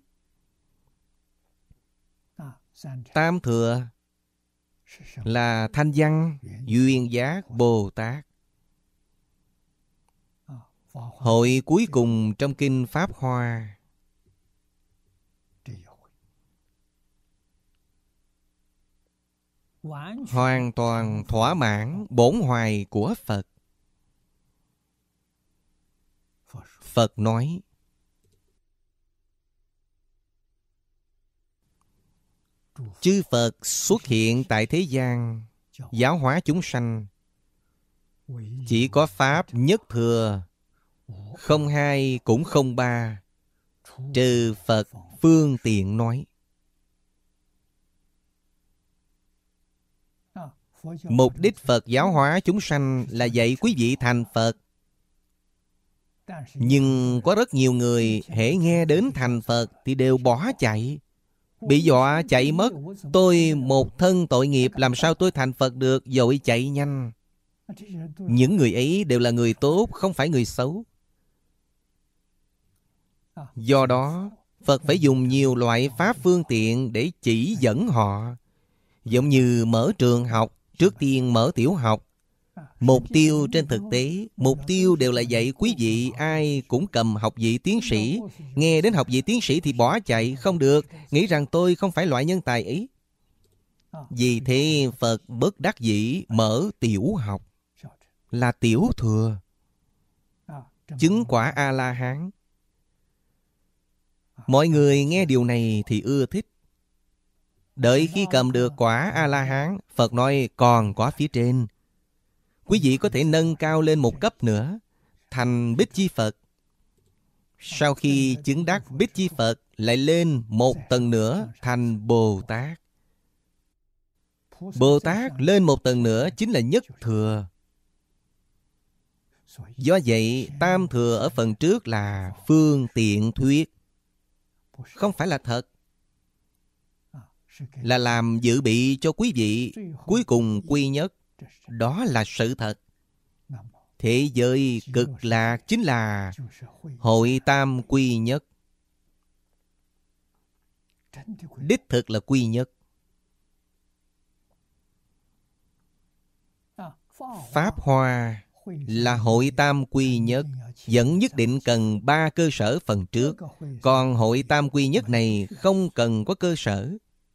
Tam thừa là Thanh Văn, Duyên Giác, Bồ Tát. Hội cuối cùng trong Kinh Pháp Hoa. Hoàn toàn thỏa mãn bổn hoài của Phật. Phật nói, chư Phật xuất hiện tại thế gian, giáo hóa chúng sanh. Chỉ có Pháp nhất thừa, không hai cũng không ba, trừ Phật phương tiện nói. Mục đích Phật giáo hóa chúng sanh là dạy quý vị thành Phật. Nhưng có rất nhiều người hễ nghe đến thành Phật thì đều bỏ chạy, bị dọa chạy mất. Tôi một thân tội nghiệp, làm sao tôi thành Phật được, vội chạy nhanh. Những người ấy đều là người tốt, không phải người xấu. Do đó, Phật phải dùng nhiều loại pháp phương tiện để chỉ dẫn họ. Giống như mở trường học, trước tiên mở tiểu học. Mục tiêu trên thực tế, mục tiêu đều là dạy quý vị ai cũng cầm học vị tiến sĩ. Nghe đến học vị tiến sĩ thì bỏ chạy, không được, nghĩ rằng tôi không phải loại nhân tài ấy. Vì thế Phật bất đắc dĩ mở tiểu học, là tiểu thừa, chứng quả A-la-hán. Mọi người nghe điều này thì ưa thích. Đợi khi cầm được quả A-la-hán, Phật nói còn có phía trên. Quý vị có thể nâng cao lên một cấp nữa, thành Bích Chi Phật. Sau khi chứng đắc Bích Chi Phật, lại lên một tầng nữa, thành Bồ Tát. Bồ Tát lên một tầng nữa chính là nhất thừa. Do vậy, tam thừa ở phần trước là phương tiện thuyết, không phải là thật, là làm dự bị cho quý vị cuối cùng quy nhất. Đó là sự thật. Thế giới cực lạc chính là hội tam quy nhất. Đích thực là quy nhất. Pháp Hoa là hội tam quy nhất, vẫn nhất định cần ba cơ sở phần trước. Còn hội tam quy nhất này không cần có cơ sở.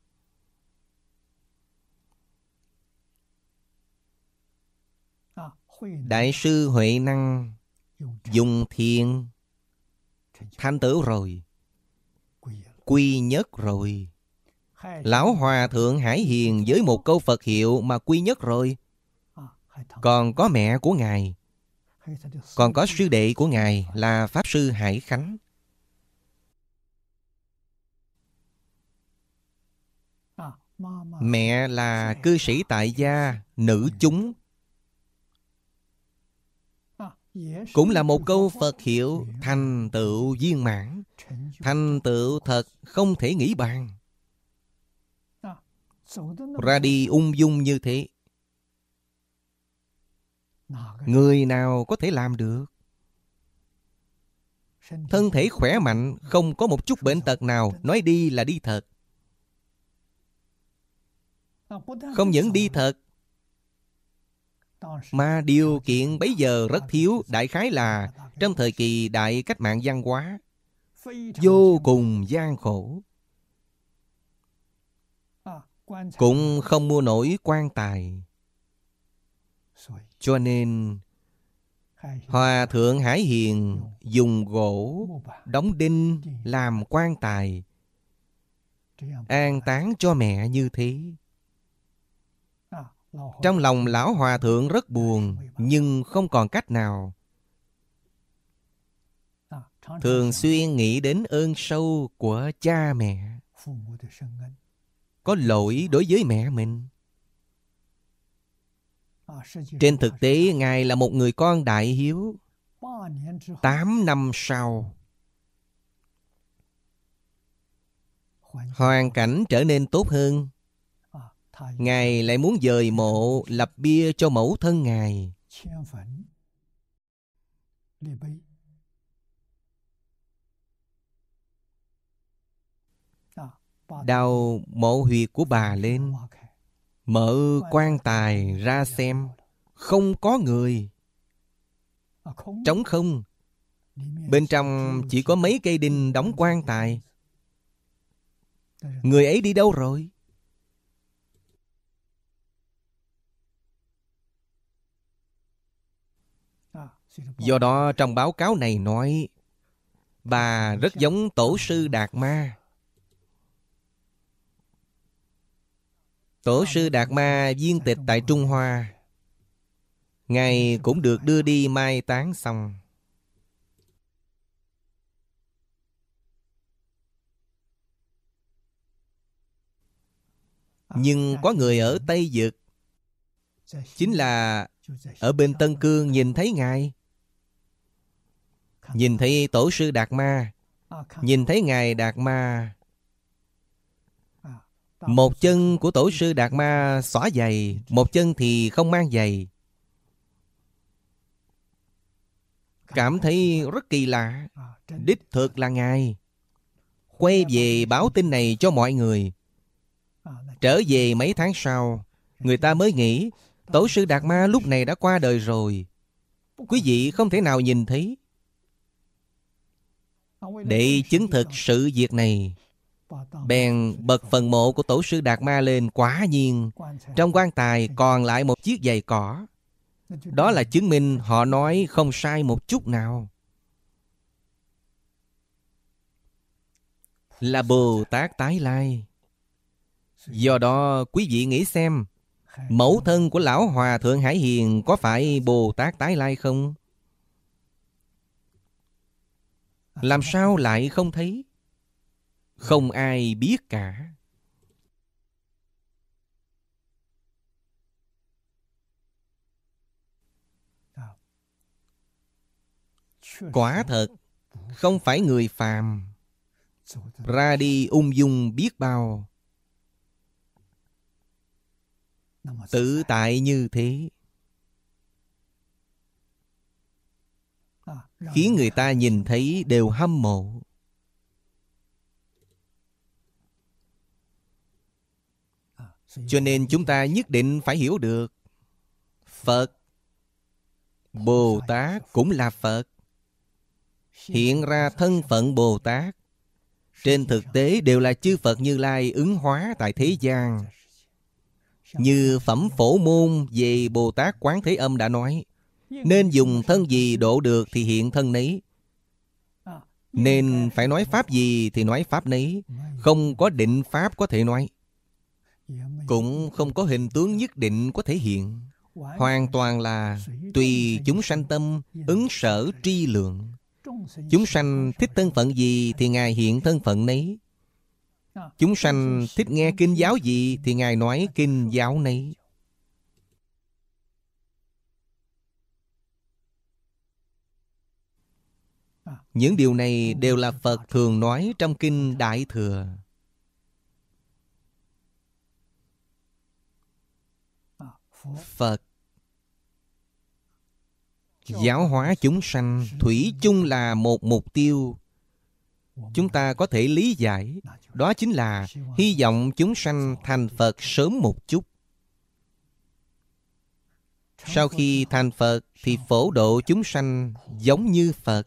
Đại sư Huệ Năng dùng thiền thành tựu rồi, quy nhất rồi. Lão Hòa Thượng Hải Hiền với một câu Phật hiệu mà quy nhất rồi. Còn có mẹ của Ngài, còn có sư đệ của Ngài là Pháp Sư Hải Khánh. Mẹ là cư sĩ tại gia, nữ chúng. Cũng là một câu Phật hiệu thành tựu viên mãn. Thành tựu thật không thể nghĩ bàn. Ra đi ung dung như thế, người nào có thể làm được? Thân thể khỏe mạnh, không có một chút bệnh tật nào, nói đi là đi thật. Không những đi thật, mà điều kiện bấy giờ rất thiếu. Đại khái là trong thời kỳ đại cách mạng văn hóa, vô cùng gian khổ, cũng không mua nổi quan tài. Cho nên Hòa Thượng Hải Hiền dùng gỗ đóng đinh làm quan tài, an táng cho mẹ như thế. Trong lòng lão Hòa Thượng rất buồn, nhưng không còn cách nào. Thường xuyên nghĩ đến ơn sâu của cha mẹ, có lỗi đối với mẹ mình. Trên thực tế, Ngài là một người con đại hiếu. Tám năm sau, hoàn cảnh trở nên tốt hơn. Ngài lại muốn dời mộ lập bia cho mẫu thân Ngài. Đào mộ huyệt của bà lên, mở quan tài ra xem, không có người, trống không. Bên trong chỉ có mấy cây đinh đóng quan tài. Người ấy đi đâu rồi? Do đó trong báo cáo này nói, bà rất giống Tổ sư Đạt Ma. Tổ sư Đạt Ma viên tịch tại Trung Hoa. Ngài cũng được đưa đi mai táng xong. Nhưng có người ở Tây Vực, chính là ở bên Tân Cương, nhìn thấy Ngài, nhìn thấy Tổ sư Đạt Ma, nhìn thấy Ngài Đạt Ma. Một chân của Tổ sư Đạt Ma xõa giày, một chân thì không mang giày. cảm thấy rất kỳ lạ. Đích thực là Ngài quay về báo tin này cho mọi người. Trở về mấy tháng sau, người ta mới nghĩ Tổ sư Đạt Ma lúc này đã qua đời rồi, quý vị không thể nào nhìn thấy. Để chứng thực sự việc này, bèn bật phần mộ của Tổ sư Đạt Ma lên. Quả nhiên trong quan tài còn lại một chiếc giày cỏ. Đó là chứng minh họ nói không sai một chút nào. Là Bồ Tát tái lai. Do đó quý vị nghĩ xem, mẫu thân của Lão Hòa Thượng Hải Hiền có phải Bồ Tát tái lai không? Làm sao lại không thấy? Không ai biết cả. Quả thật không phải người phàm, ra đi ung dung biết bao, tự tại như thế, khiến người ta nhìn thấy đều hâm mộ. Cho nên chúng ta nhất định phải hiểu được, Phật, Bồ Tát cũng là Phật. Hiện ra thân phận Bồ Tát, trên thực tế đều là chư Phật Như Lai ứng hóa tại thế gian. Như Phẩm Phổ Môn về Bồ Tát Quán Thế Âm đã nói, nên dùng thân gì độ được thì hiện thân nấy. Nên phải nói pháp gì thì nói pháp nấy. Không có định pháp có thể nói, cũng không có hình tướng nhất định có thể hiện. Hoàn toàn là tùy chúng sanh tâm, ứng sở tri lượng. Chúng sanh thích thân phận gì thì Ngài hiện thân phận nấy. Chúng sanh thích nghe kinh giáo gì thì Ngài nói kinh giáo nấy. Những điều này đều là Phật thường nói trong kinh Đại Thừa. Phật giáo hóa chúng sanh thủy chung là một mục tiêu. Chúng ta có thể lý giải, đó chính là hy vọng chúng sanh thành Phật sớm một chút. Sau khi thành Phật thì phổ độ chúng sanh giống như Phật.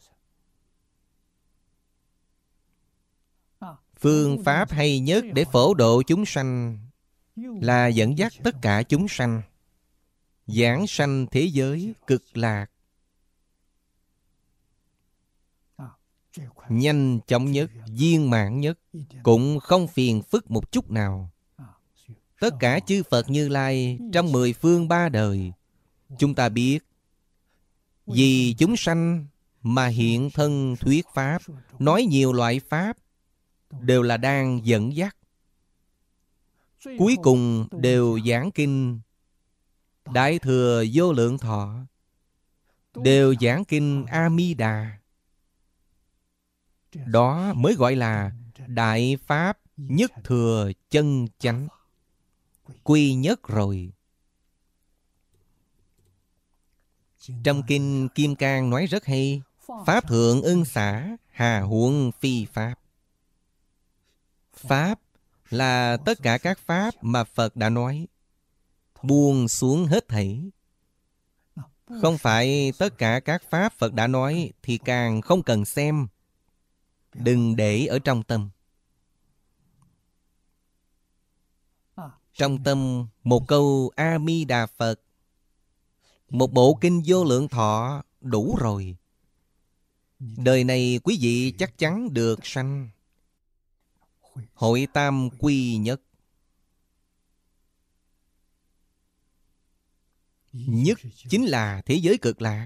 Phương pháp hay nhất để phổ độ chúng sanh là dẫn dắt tất cả chúng sanh giảng sanh thế giới cực lạc. Nhanh chóng nhất, viên mãn nhất, cũng không phiền phức một chút nào. Tất cả chư Phật Như Lai trong mười phương ba đời, chúng ta biết, vì chúng sanh mà hiện thân thuyết pháp, nói nhiều loại pháp, đều là đang dẫn dắt. Cuối cùng đều giảng kinh Đại Thừa Vô Lượng Thọ, đều giảng kinh A Di Đà. Đó mới gọi là Đại Pháp Nhất Thừa Chân Chánh, quy nhất rồi. Trong kinh Kim Cang nói rất hay, Pháp thượng ưng xả, hà huống phi pháp. Pháp là tất cả các pháp mà Phật đã nói, buông xuống hết thảy. Không phải tất cả các pháp Phật đã nói thì càng không cần xem. Đừng để ở trong tâm. Trong tâm một câu A Di Đà Phật, một bộ kinh Vô Lượng Thọ đủ rồi. Đời này quý vị chắc chắn được sanh hội tam quy nhất. Nhất chính là thế giới cực lạc.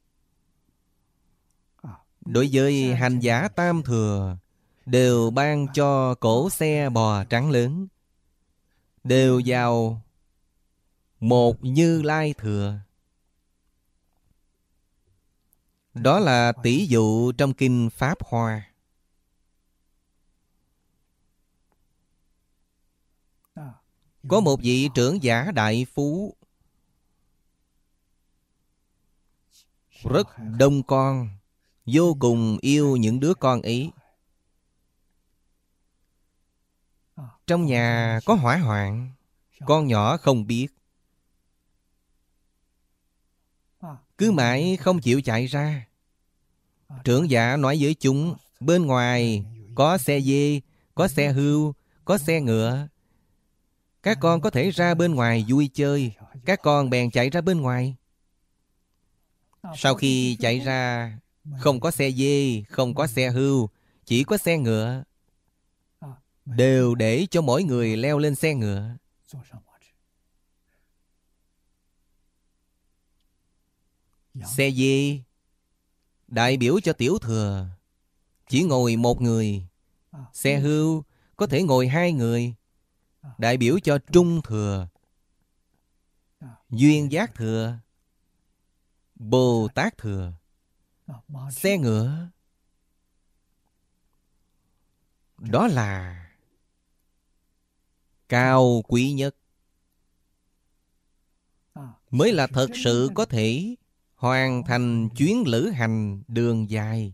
Đối với hành giả tam thừa, đều ban cho cỗ xe bò trắng lớn, đều vào một Như Lai thừa. Đó là tỷ dụ trong kinh Pháp Hoa. Có một vị trưởng giả đại phú rất đông con, vô cùng yêu những đứa con ấy. Trong nhà có hỏa hoạn, con nhỏ không biết, cứ mãi không chịu chạy ra. Trưởng giả nói với chúng, bên ngoài có xe dê, có xe hươu, có xe ngựa. Các con có thể ra bên ngoài vui chơi. Các con bèn chạy ra bên ngoài. Sau khi chạy ra, không có xe dê, không có xe hươu, chỉ có xe ngựa. Đều để cho mỗi người leo lên xe ngựa. Xe dê đại biểu cho tiểu thừa, chỉ ngồi một người. Xe hươu có thể ngồi hai người, đại biểu cho trung thừa, duyên giác thừa, Bồ Tát thừa. Xe ngựa, đó là cao quý nhất, mới là thật sự có thể hoàn thành chuyến lữ hành đường dài.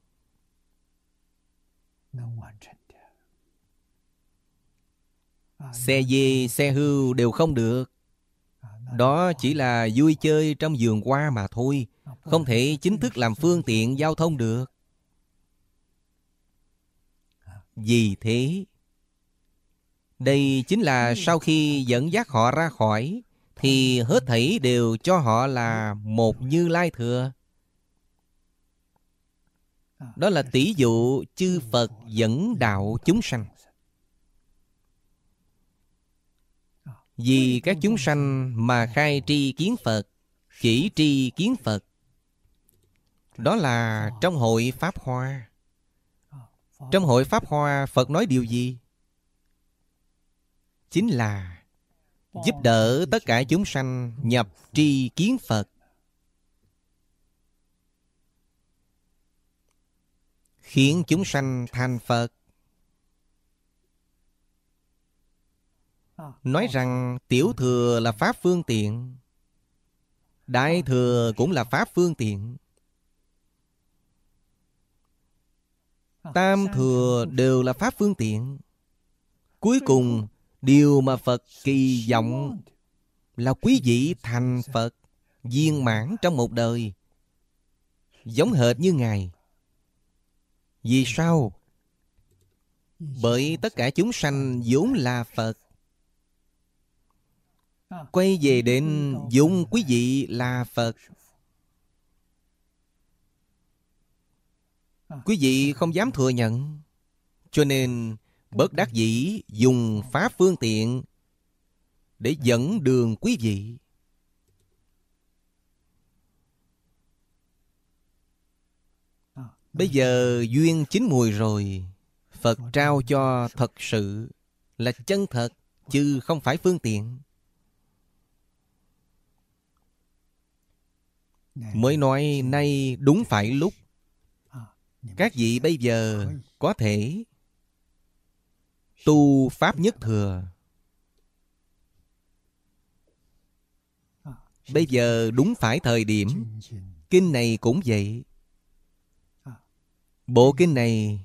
Xe dê, xe hươu đều không được. Đó chỉ là vui chơi trong vườn hoa mà thôi, không thể chính thức làm phương tiện giao thông được. Vì thế, đây chính là sau khi dẫn dắt họ ra khỏi, thì hết thảy đều cho họ là một Như Lai thừa. Đó là tỷ dụ chư Phật dẫn đạo chúng sanh. Vì các chúng sanh mà khai tri kiến Phật, chỉ tri kiến Phật. Đó là trong hội Pháp Hoa. Trong hội Pháp Hoa, Phật nói điều gì? Chính là giúp đỡ tất cả chúng sanh nhập tri kiến Phật, khiến chúng sanh thành Phật. Nói rằng tiểu thừa là pháp phương tiện, đại thừa cũng là pháp phương tiện, tam thừa đều là pháp phương tiện. Cuối cùng, điều mà Phật kỳ vọng là quý vị thành Phật viên mãn trong một đời, giống hệt như Ngài. Vì sao? Bởi tất cả chúng sanh vốn là Phật. Quay về đến vốn quý vị là Phật. Quý vị không dám thừa nhận, cho nên bất đắc dĩ dùng pháp phương tiện để dẫn đường quý vị. Bây giờ duyên chín mùi rồi, Phật trao cho thật sự là chân thật, chứ không phải phương tiện. Mới nói nay đúng phải lúc. Các vị bây giờ có thể tu Pháp Nhất Thừa. Bây giờ đúng phải thời điểm. Kinh này cũng vậy. Bộ kinh này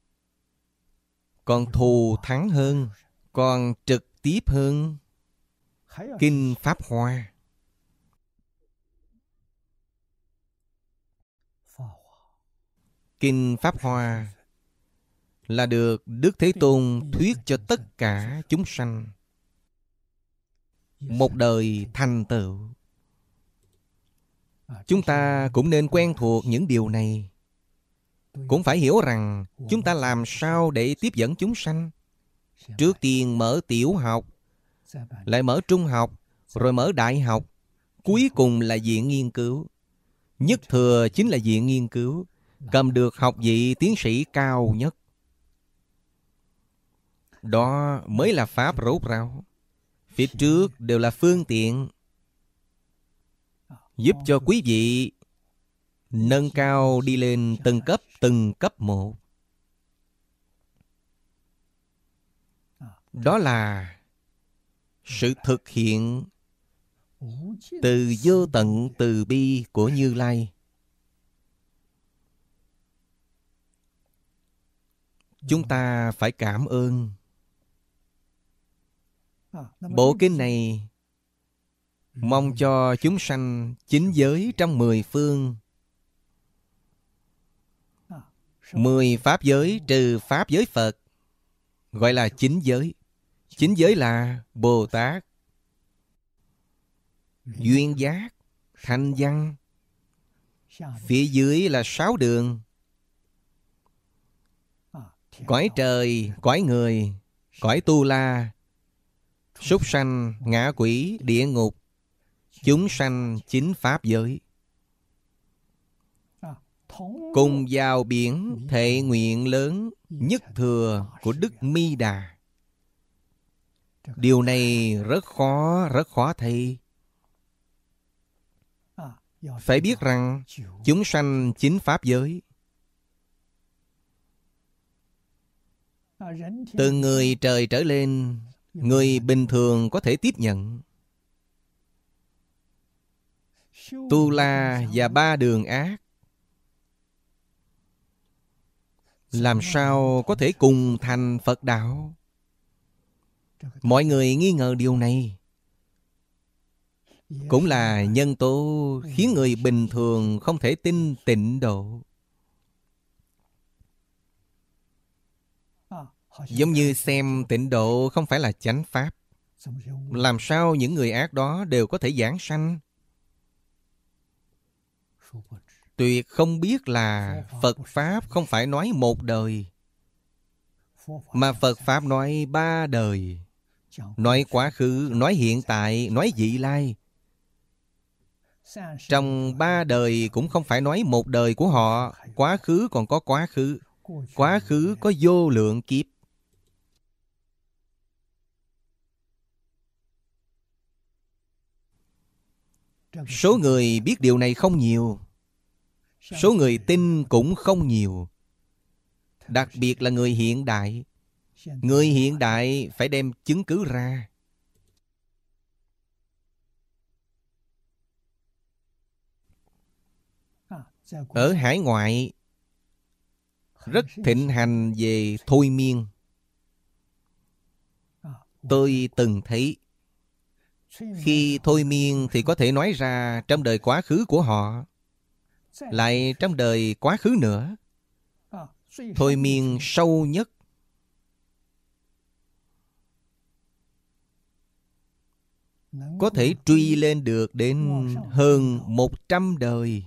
còn thù thắng hơn, còn trực tiếp hơn Kinh Pháp Hoa. Kinh Pháp Hoa là được Đức Thế Tôn thuyết cho tất cả chúng sanh một đời thành tựu. Chúng ta cũng nên quen thuộc những điều này. Cũng phải hiểu rằng chúng ta làm sao để tiếp dẫn chúng sanh. Trước tiên mở tiểu học, lại mở trung học, rồi mở đại học, cuối cùng là viện nghiên cứu. Nhất thừa chính là viện nghiên cứu, cầm được học vị tiến sĩ cao nhất. Đó mới là Pháp rốt ráo. Phía trước đều là phương tiện, giúp cho quý vị nâng cao đi lên từng cấp, từng cấp một. Đó là sự thực hiện từ vô tận từ bi của Như Lai. chúng ta phải cảm ơn. Bộ kinh này mong cho chúng sanh chín giới trong mười phương. Mười pháp giới trừ pháp giới Phật gọi là chín giới. Chín giới là Bồ Tát, duyên giác, thanh văn. Phía dưới là sáu đường: cõi trời, cõi người, cõi tu la, súc sanh, ngạ quỷ, địa ngục, chúng sanh chín pháp giới. Cùng vào biển thệ nguyện lớn nhất thừa của Đức Mi Đà. Điều này rất khó, rất khó thầy. Phải biết rằng chúng sanh chín pháp giới. Từ người trời trở lên, người bình thường có thể tiếp nhận. Tu la và ba đường ác làm sao có thể cùng thành Phật đạo? Mọi người nghi ngờ điều này. Cũng là nhân tố khiến người bình thường không thể tin tịnh độ. Giống như xem tịnh độ không phải là chánh pháp. Làm sao những người ác đó đều có thể giảng sanh? Tuyệt không biết là Phật Pháp không phải nói một đời, mà Phật Pháp nói ba đời. Nói quá khứ, nói hiện tại, nói vị lai. Trong ba đời cũng không phải nói một đời của họ. Quá khứ còn có quá khứ. Quá khứ có vô lượng kiếp. Số người biết điều này không nhiều. Số người tin cũng không nhiều. Đặc biệt là người hiện đại. Người hiện đại phải đem chứng cứ ra. Ở hải ngoại rất thịnh hành về thôi miên. Tôi từng thấy, khi thôi miên thì có thể nói ra trong đời quá khứ của họ, lại trong đời quá khứ nữa. Thôi miên sâu nhất có thể truy lên được đến hơn một trăm đời.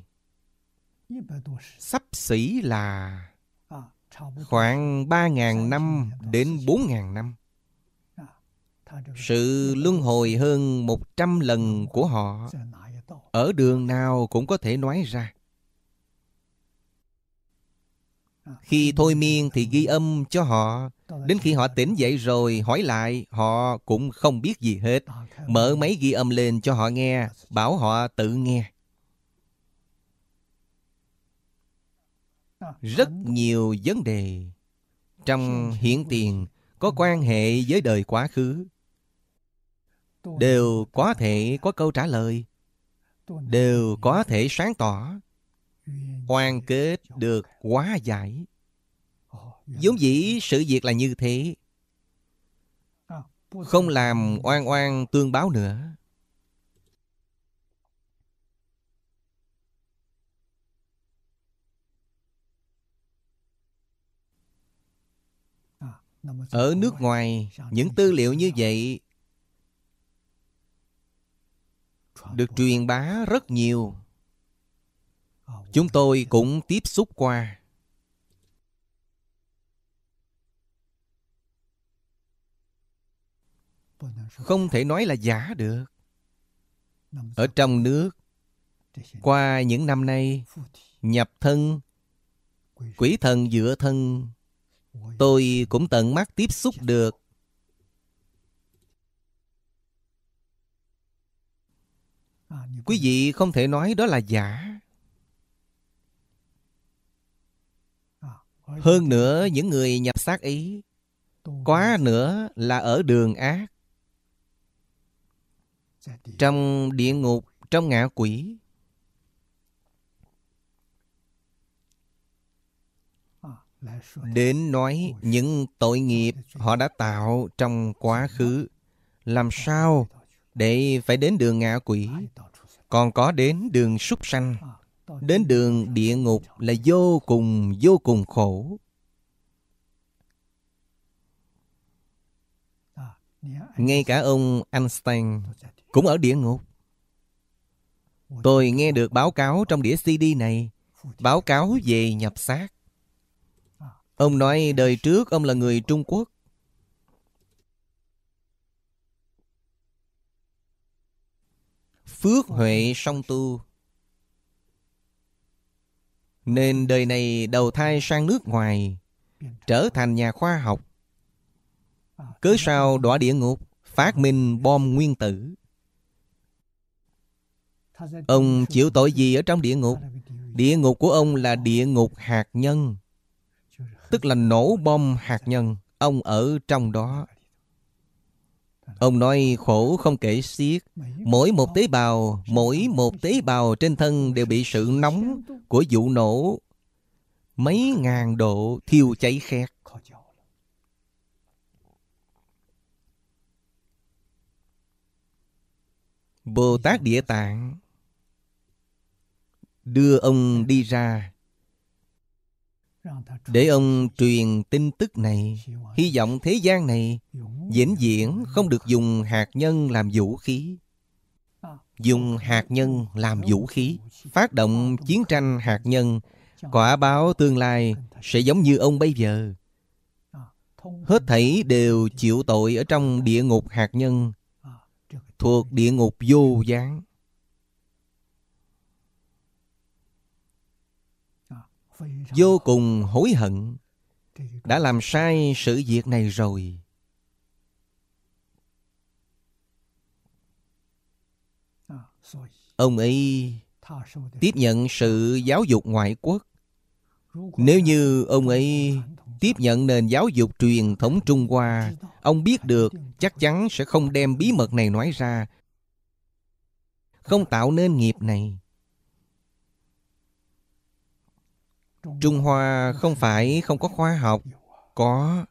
Xấp xỉ là khoảng ba ngàn năm đến bốn ngàn năm. Sự luân hồi hơn một trăm lần của họ ở đường nào cũng có thể nói ra. Khi thôi miên thì ghi âm cho họ. Đến khi họ tỉnh dậy rồi hỏi lại, họ cũng không biết gì hết. Mở máy ghi âm lên cho họ nghe, bảo họ tự nghe. Rất nhiều vấn đề trong hiện tiền có quan hệ với đời quá khứ đều có thể có câu trả lời, đều có thể sáng tỏ. Hoàn kết được hóa giải. Vốn dĩ sự việc là như thế. Không làm oan oan tương báo nữa. Ở nước ngoài, những tư liệu như vậy được truyền bá rất nhiều. Chúng tôi cũng tiếp xúc qua. Không thể nói là giả được. Ở trong nước, qua những năm nay, nhập thân, quỷ thần dựa thân, tôi cũng tận mắt tiếp xúc được. Quý vị không thể nói đó là giả. Hơn nữa, những người nhập xác ấy, quá nữa là ở đường ác, trong địa ngục, trong ngạ quỷ. đến nói những tội nghiệp họ đã tạo trong quá khứ. Làm sao để phải đến đường ngạ quỷ, còn có đến đường súc sanh, đến đường địa ngục là vô cùng vô cùng khổ. Ngay cả ông Einstein cũng ở địa ngục. Tôi nghe được báo cáo trong đĩa xê đê này, báo cáo về nhập xác. Ông nói đời trước ông là người Trung Quốc. Phước huệ song tu, nên đời này đầu thai sang nước ngoài, trở thành nhà khoa học. Cớ sao đọa địa ngục, phát minh bom nguyên tử? Ông chịu tội gì ở trong địa ngục? Địa ngục của ông là địa ngục hạt nhân, tức là nổ bom hạt nhân. Ông ở trong đó. Ông nói khổ không kể xiết. Mỗi một tế bào, mỗi một tế bào trên thân đều bị sự nóng của vụ nổ mấy ngàn độ thiêu cháy khét. Bồ Tát Địa Tạng đưa ông đi ra để ông truyền tin tức này, hy vọng thế gian này vĩnh viễn không được dùng hạt nhân làm vũ khí. Dùng hạt nhân làm vũ khí, phát động chiến tranh hạt nhân, quả báo tương lai sẽ giống như ông bây giờ. Hết thảy đều chịu tội ở trong địa ngục hạt nhân, thuộc địa ngục vô gián. Vô cùng hối hận đã làm sai sự việc này rồi. Ông ấy tiếp nhận sự giáo dục ngoại quốc. Nếu như ông ấy tiếp nhận nền giáo dục truyền thống Trung Hoa, ông biết được chắc chắn sẽ không đem bí mật này nói ra, không tạo nên nghiệp này. Trung Hoa không phải không có khoa học, có.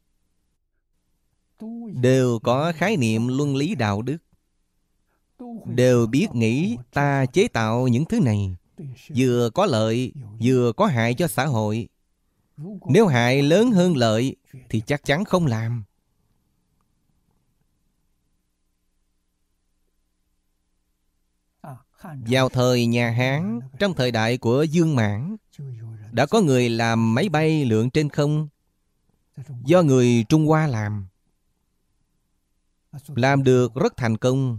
Đều có khái niệm luân lý đạo đức, đều biết nghĩ ta chế tạo những thứ này vừa có lợi vừa có hại cho xã hội. Nếu hại lớn hơn lợi thì chắc chắn không làm. Vào thời nhà Hán, trong thời đại của Dương Mãn, đã có người làm máy bay lượn trên không, do người Trung Hoa làm. Làm được rất thành công.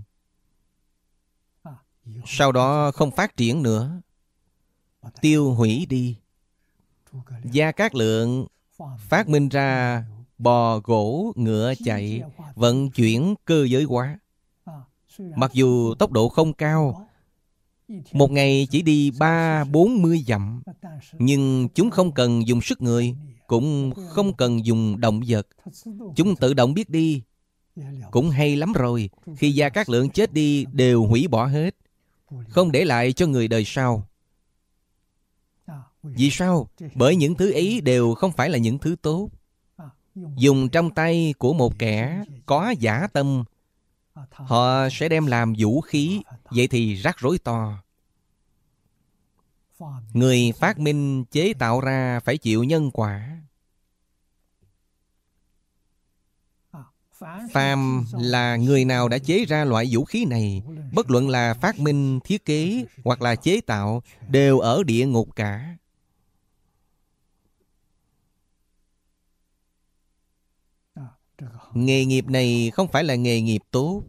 Sau đó không phát triển nữa, tiêu hủy đi. Gia Cát Lượng phát minh ra bò, gỗ, ngựa chạy, vận chuyển cơ giới hóa. Mặc dù tốc độ không cao, một ngày chỉ đi ba bốn mươi dặm, nhưng chúng không cần dùng sức người, cũng không cần dùng động vật. Chúng tự động biết đi, cũng hay lắm rồi. Khi Gia Cát Lượng chết đi, đều hủy bỏ hết, không để lại cho người đời sau. Vì sao? Bởi những thứ ấy đều không phải là những thứ tốt. Dùng trong tay của một kẻ có dã tâm, họ sẽ đem làm vũ khí. Vậy thì rắc rối to. Người phát minh chế tạo ra phải chịu nhân quả. Phàm là người nào đã chế ra loại vũ khí này, bất luận là phát minh, thiết kế hoặc là chế tạo, đều ở địa ngục cả. Nghề nghiệp này không phải là nghề nghiệp tốt.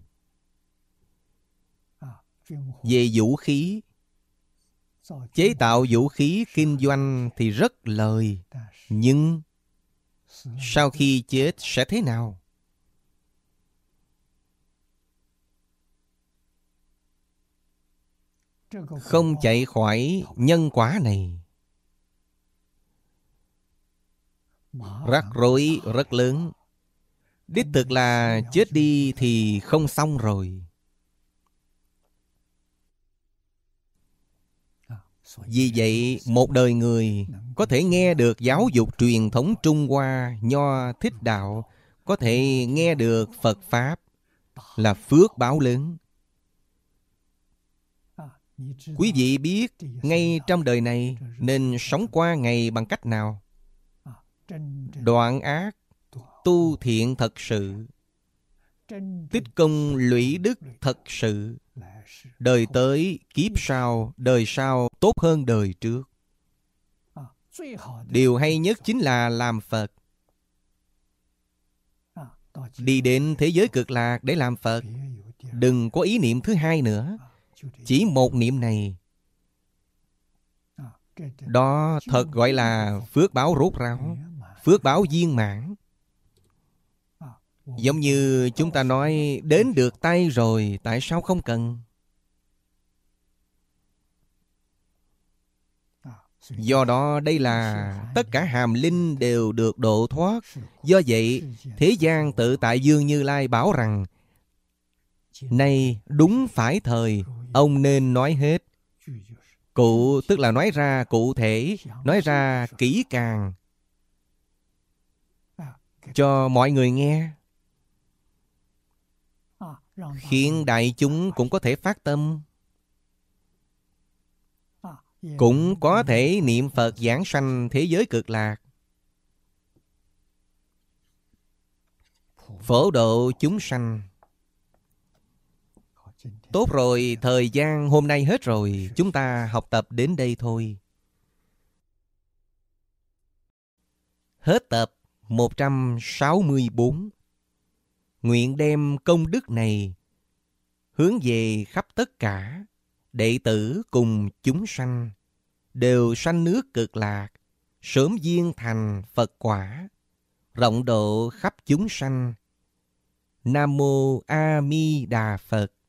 Về vũ khí, chế tạo vũ khí kinh doanh thì rất lời. Nhưng sau khi chết sẽ thế nào? Không chạy khỏi nhân quả này. Rắc rối rất lớn. Đích thực là chết đi thì không xong rồi. Vì vậy, một đời người có thể nghe được giáo dục truyền thống Trung Hoa, Nho, Thích Đạo, có thể nghe được Phật Pháp là phước báo lớn. Quý vị biết ngay trong đời này nên sống qua ngày bằng cách nào? Đoạn ác, tu thiện thật sự, tích công lũy đức thật sự, đời tới kiếp sau, đời sau tốt hơn đời trước. Điều hay nhất chính là làm Phật. Đi đến thế giới cực lạc để làm Phật. Đừng có ý niệm thứ hai nữa. Chỉ một niệm này, đó thật gọi là phước báo rốt ráo, phước báo viên mãn. Giống như chúng ta nói đến được tay rồi, tại sao không cần? Do đó đây là tất cả hàm linh đều được độ thoát. Do vậy thế gian tự tại Dương Như Lai bảo rằng: nay đúng phải thời, ông nên nói hết. Cụ tức là nói ra cụ thể, nói ra kỹ càng cho mọi người nghe, khiến đại chúng cũng có thể phát tâm, cũng có thể niệm Phật giảng sanh thế giới cực lạc, phổ độ chúng sanh. Tốt rồi, thời gian hôm nay hết rồi, chúng ta học tập đến đây thôi. Hết tập một trăm sáu mươi bốn. Nguyện đem công đức này hướng về khắp tất cả đệ tử cùng chúng sanh, đều sanh nước cực lạc, sớm viên thành Phật quả, rộng độ khắp chúng sanh. Nam mô A Di Đà Phật.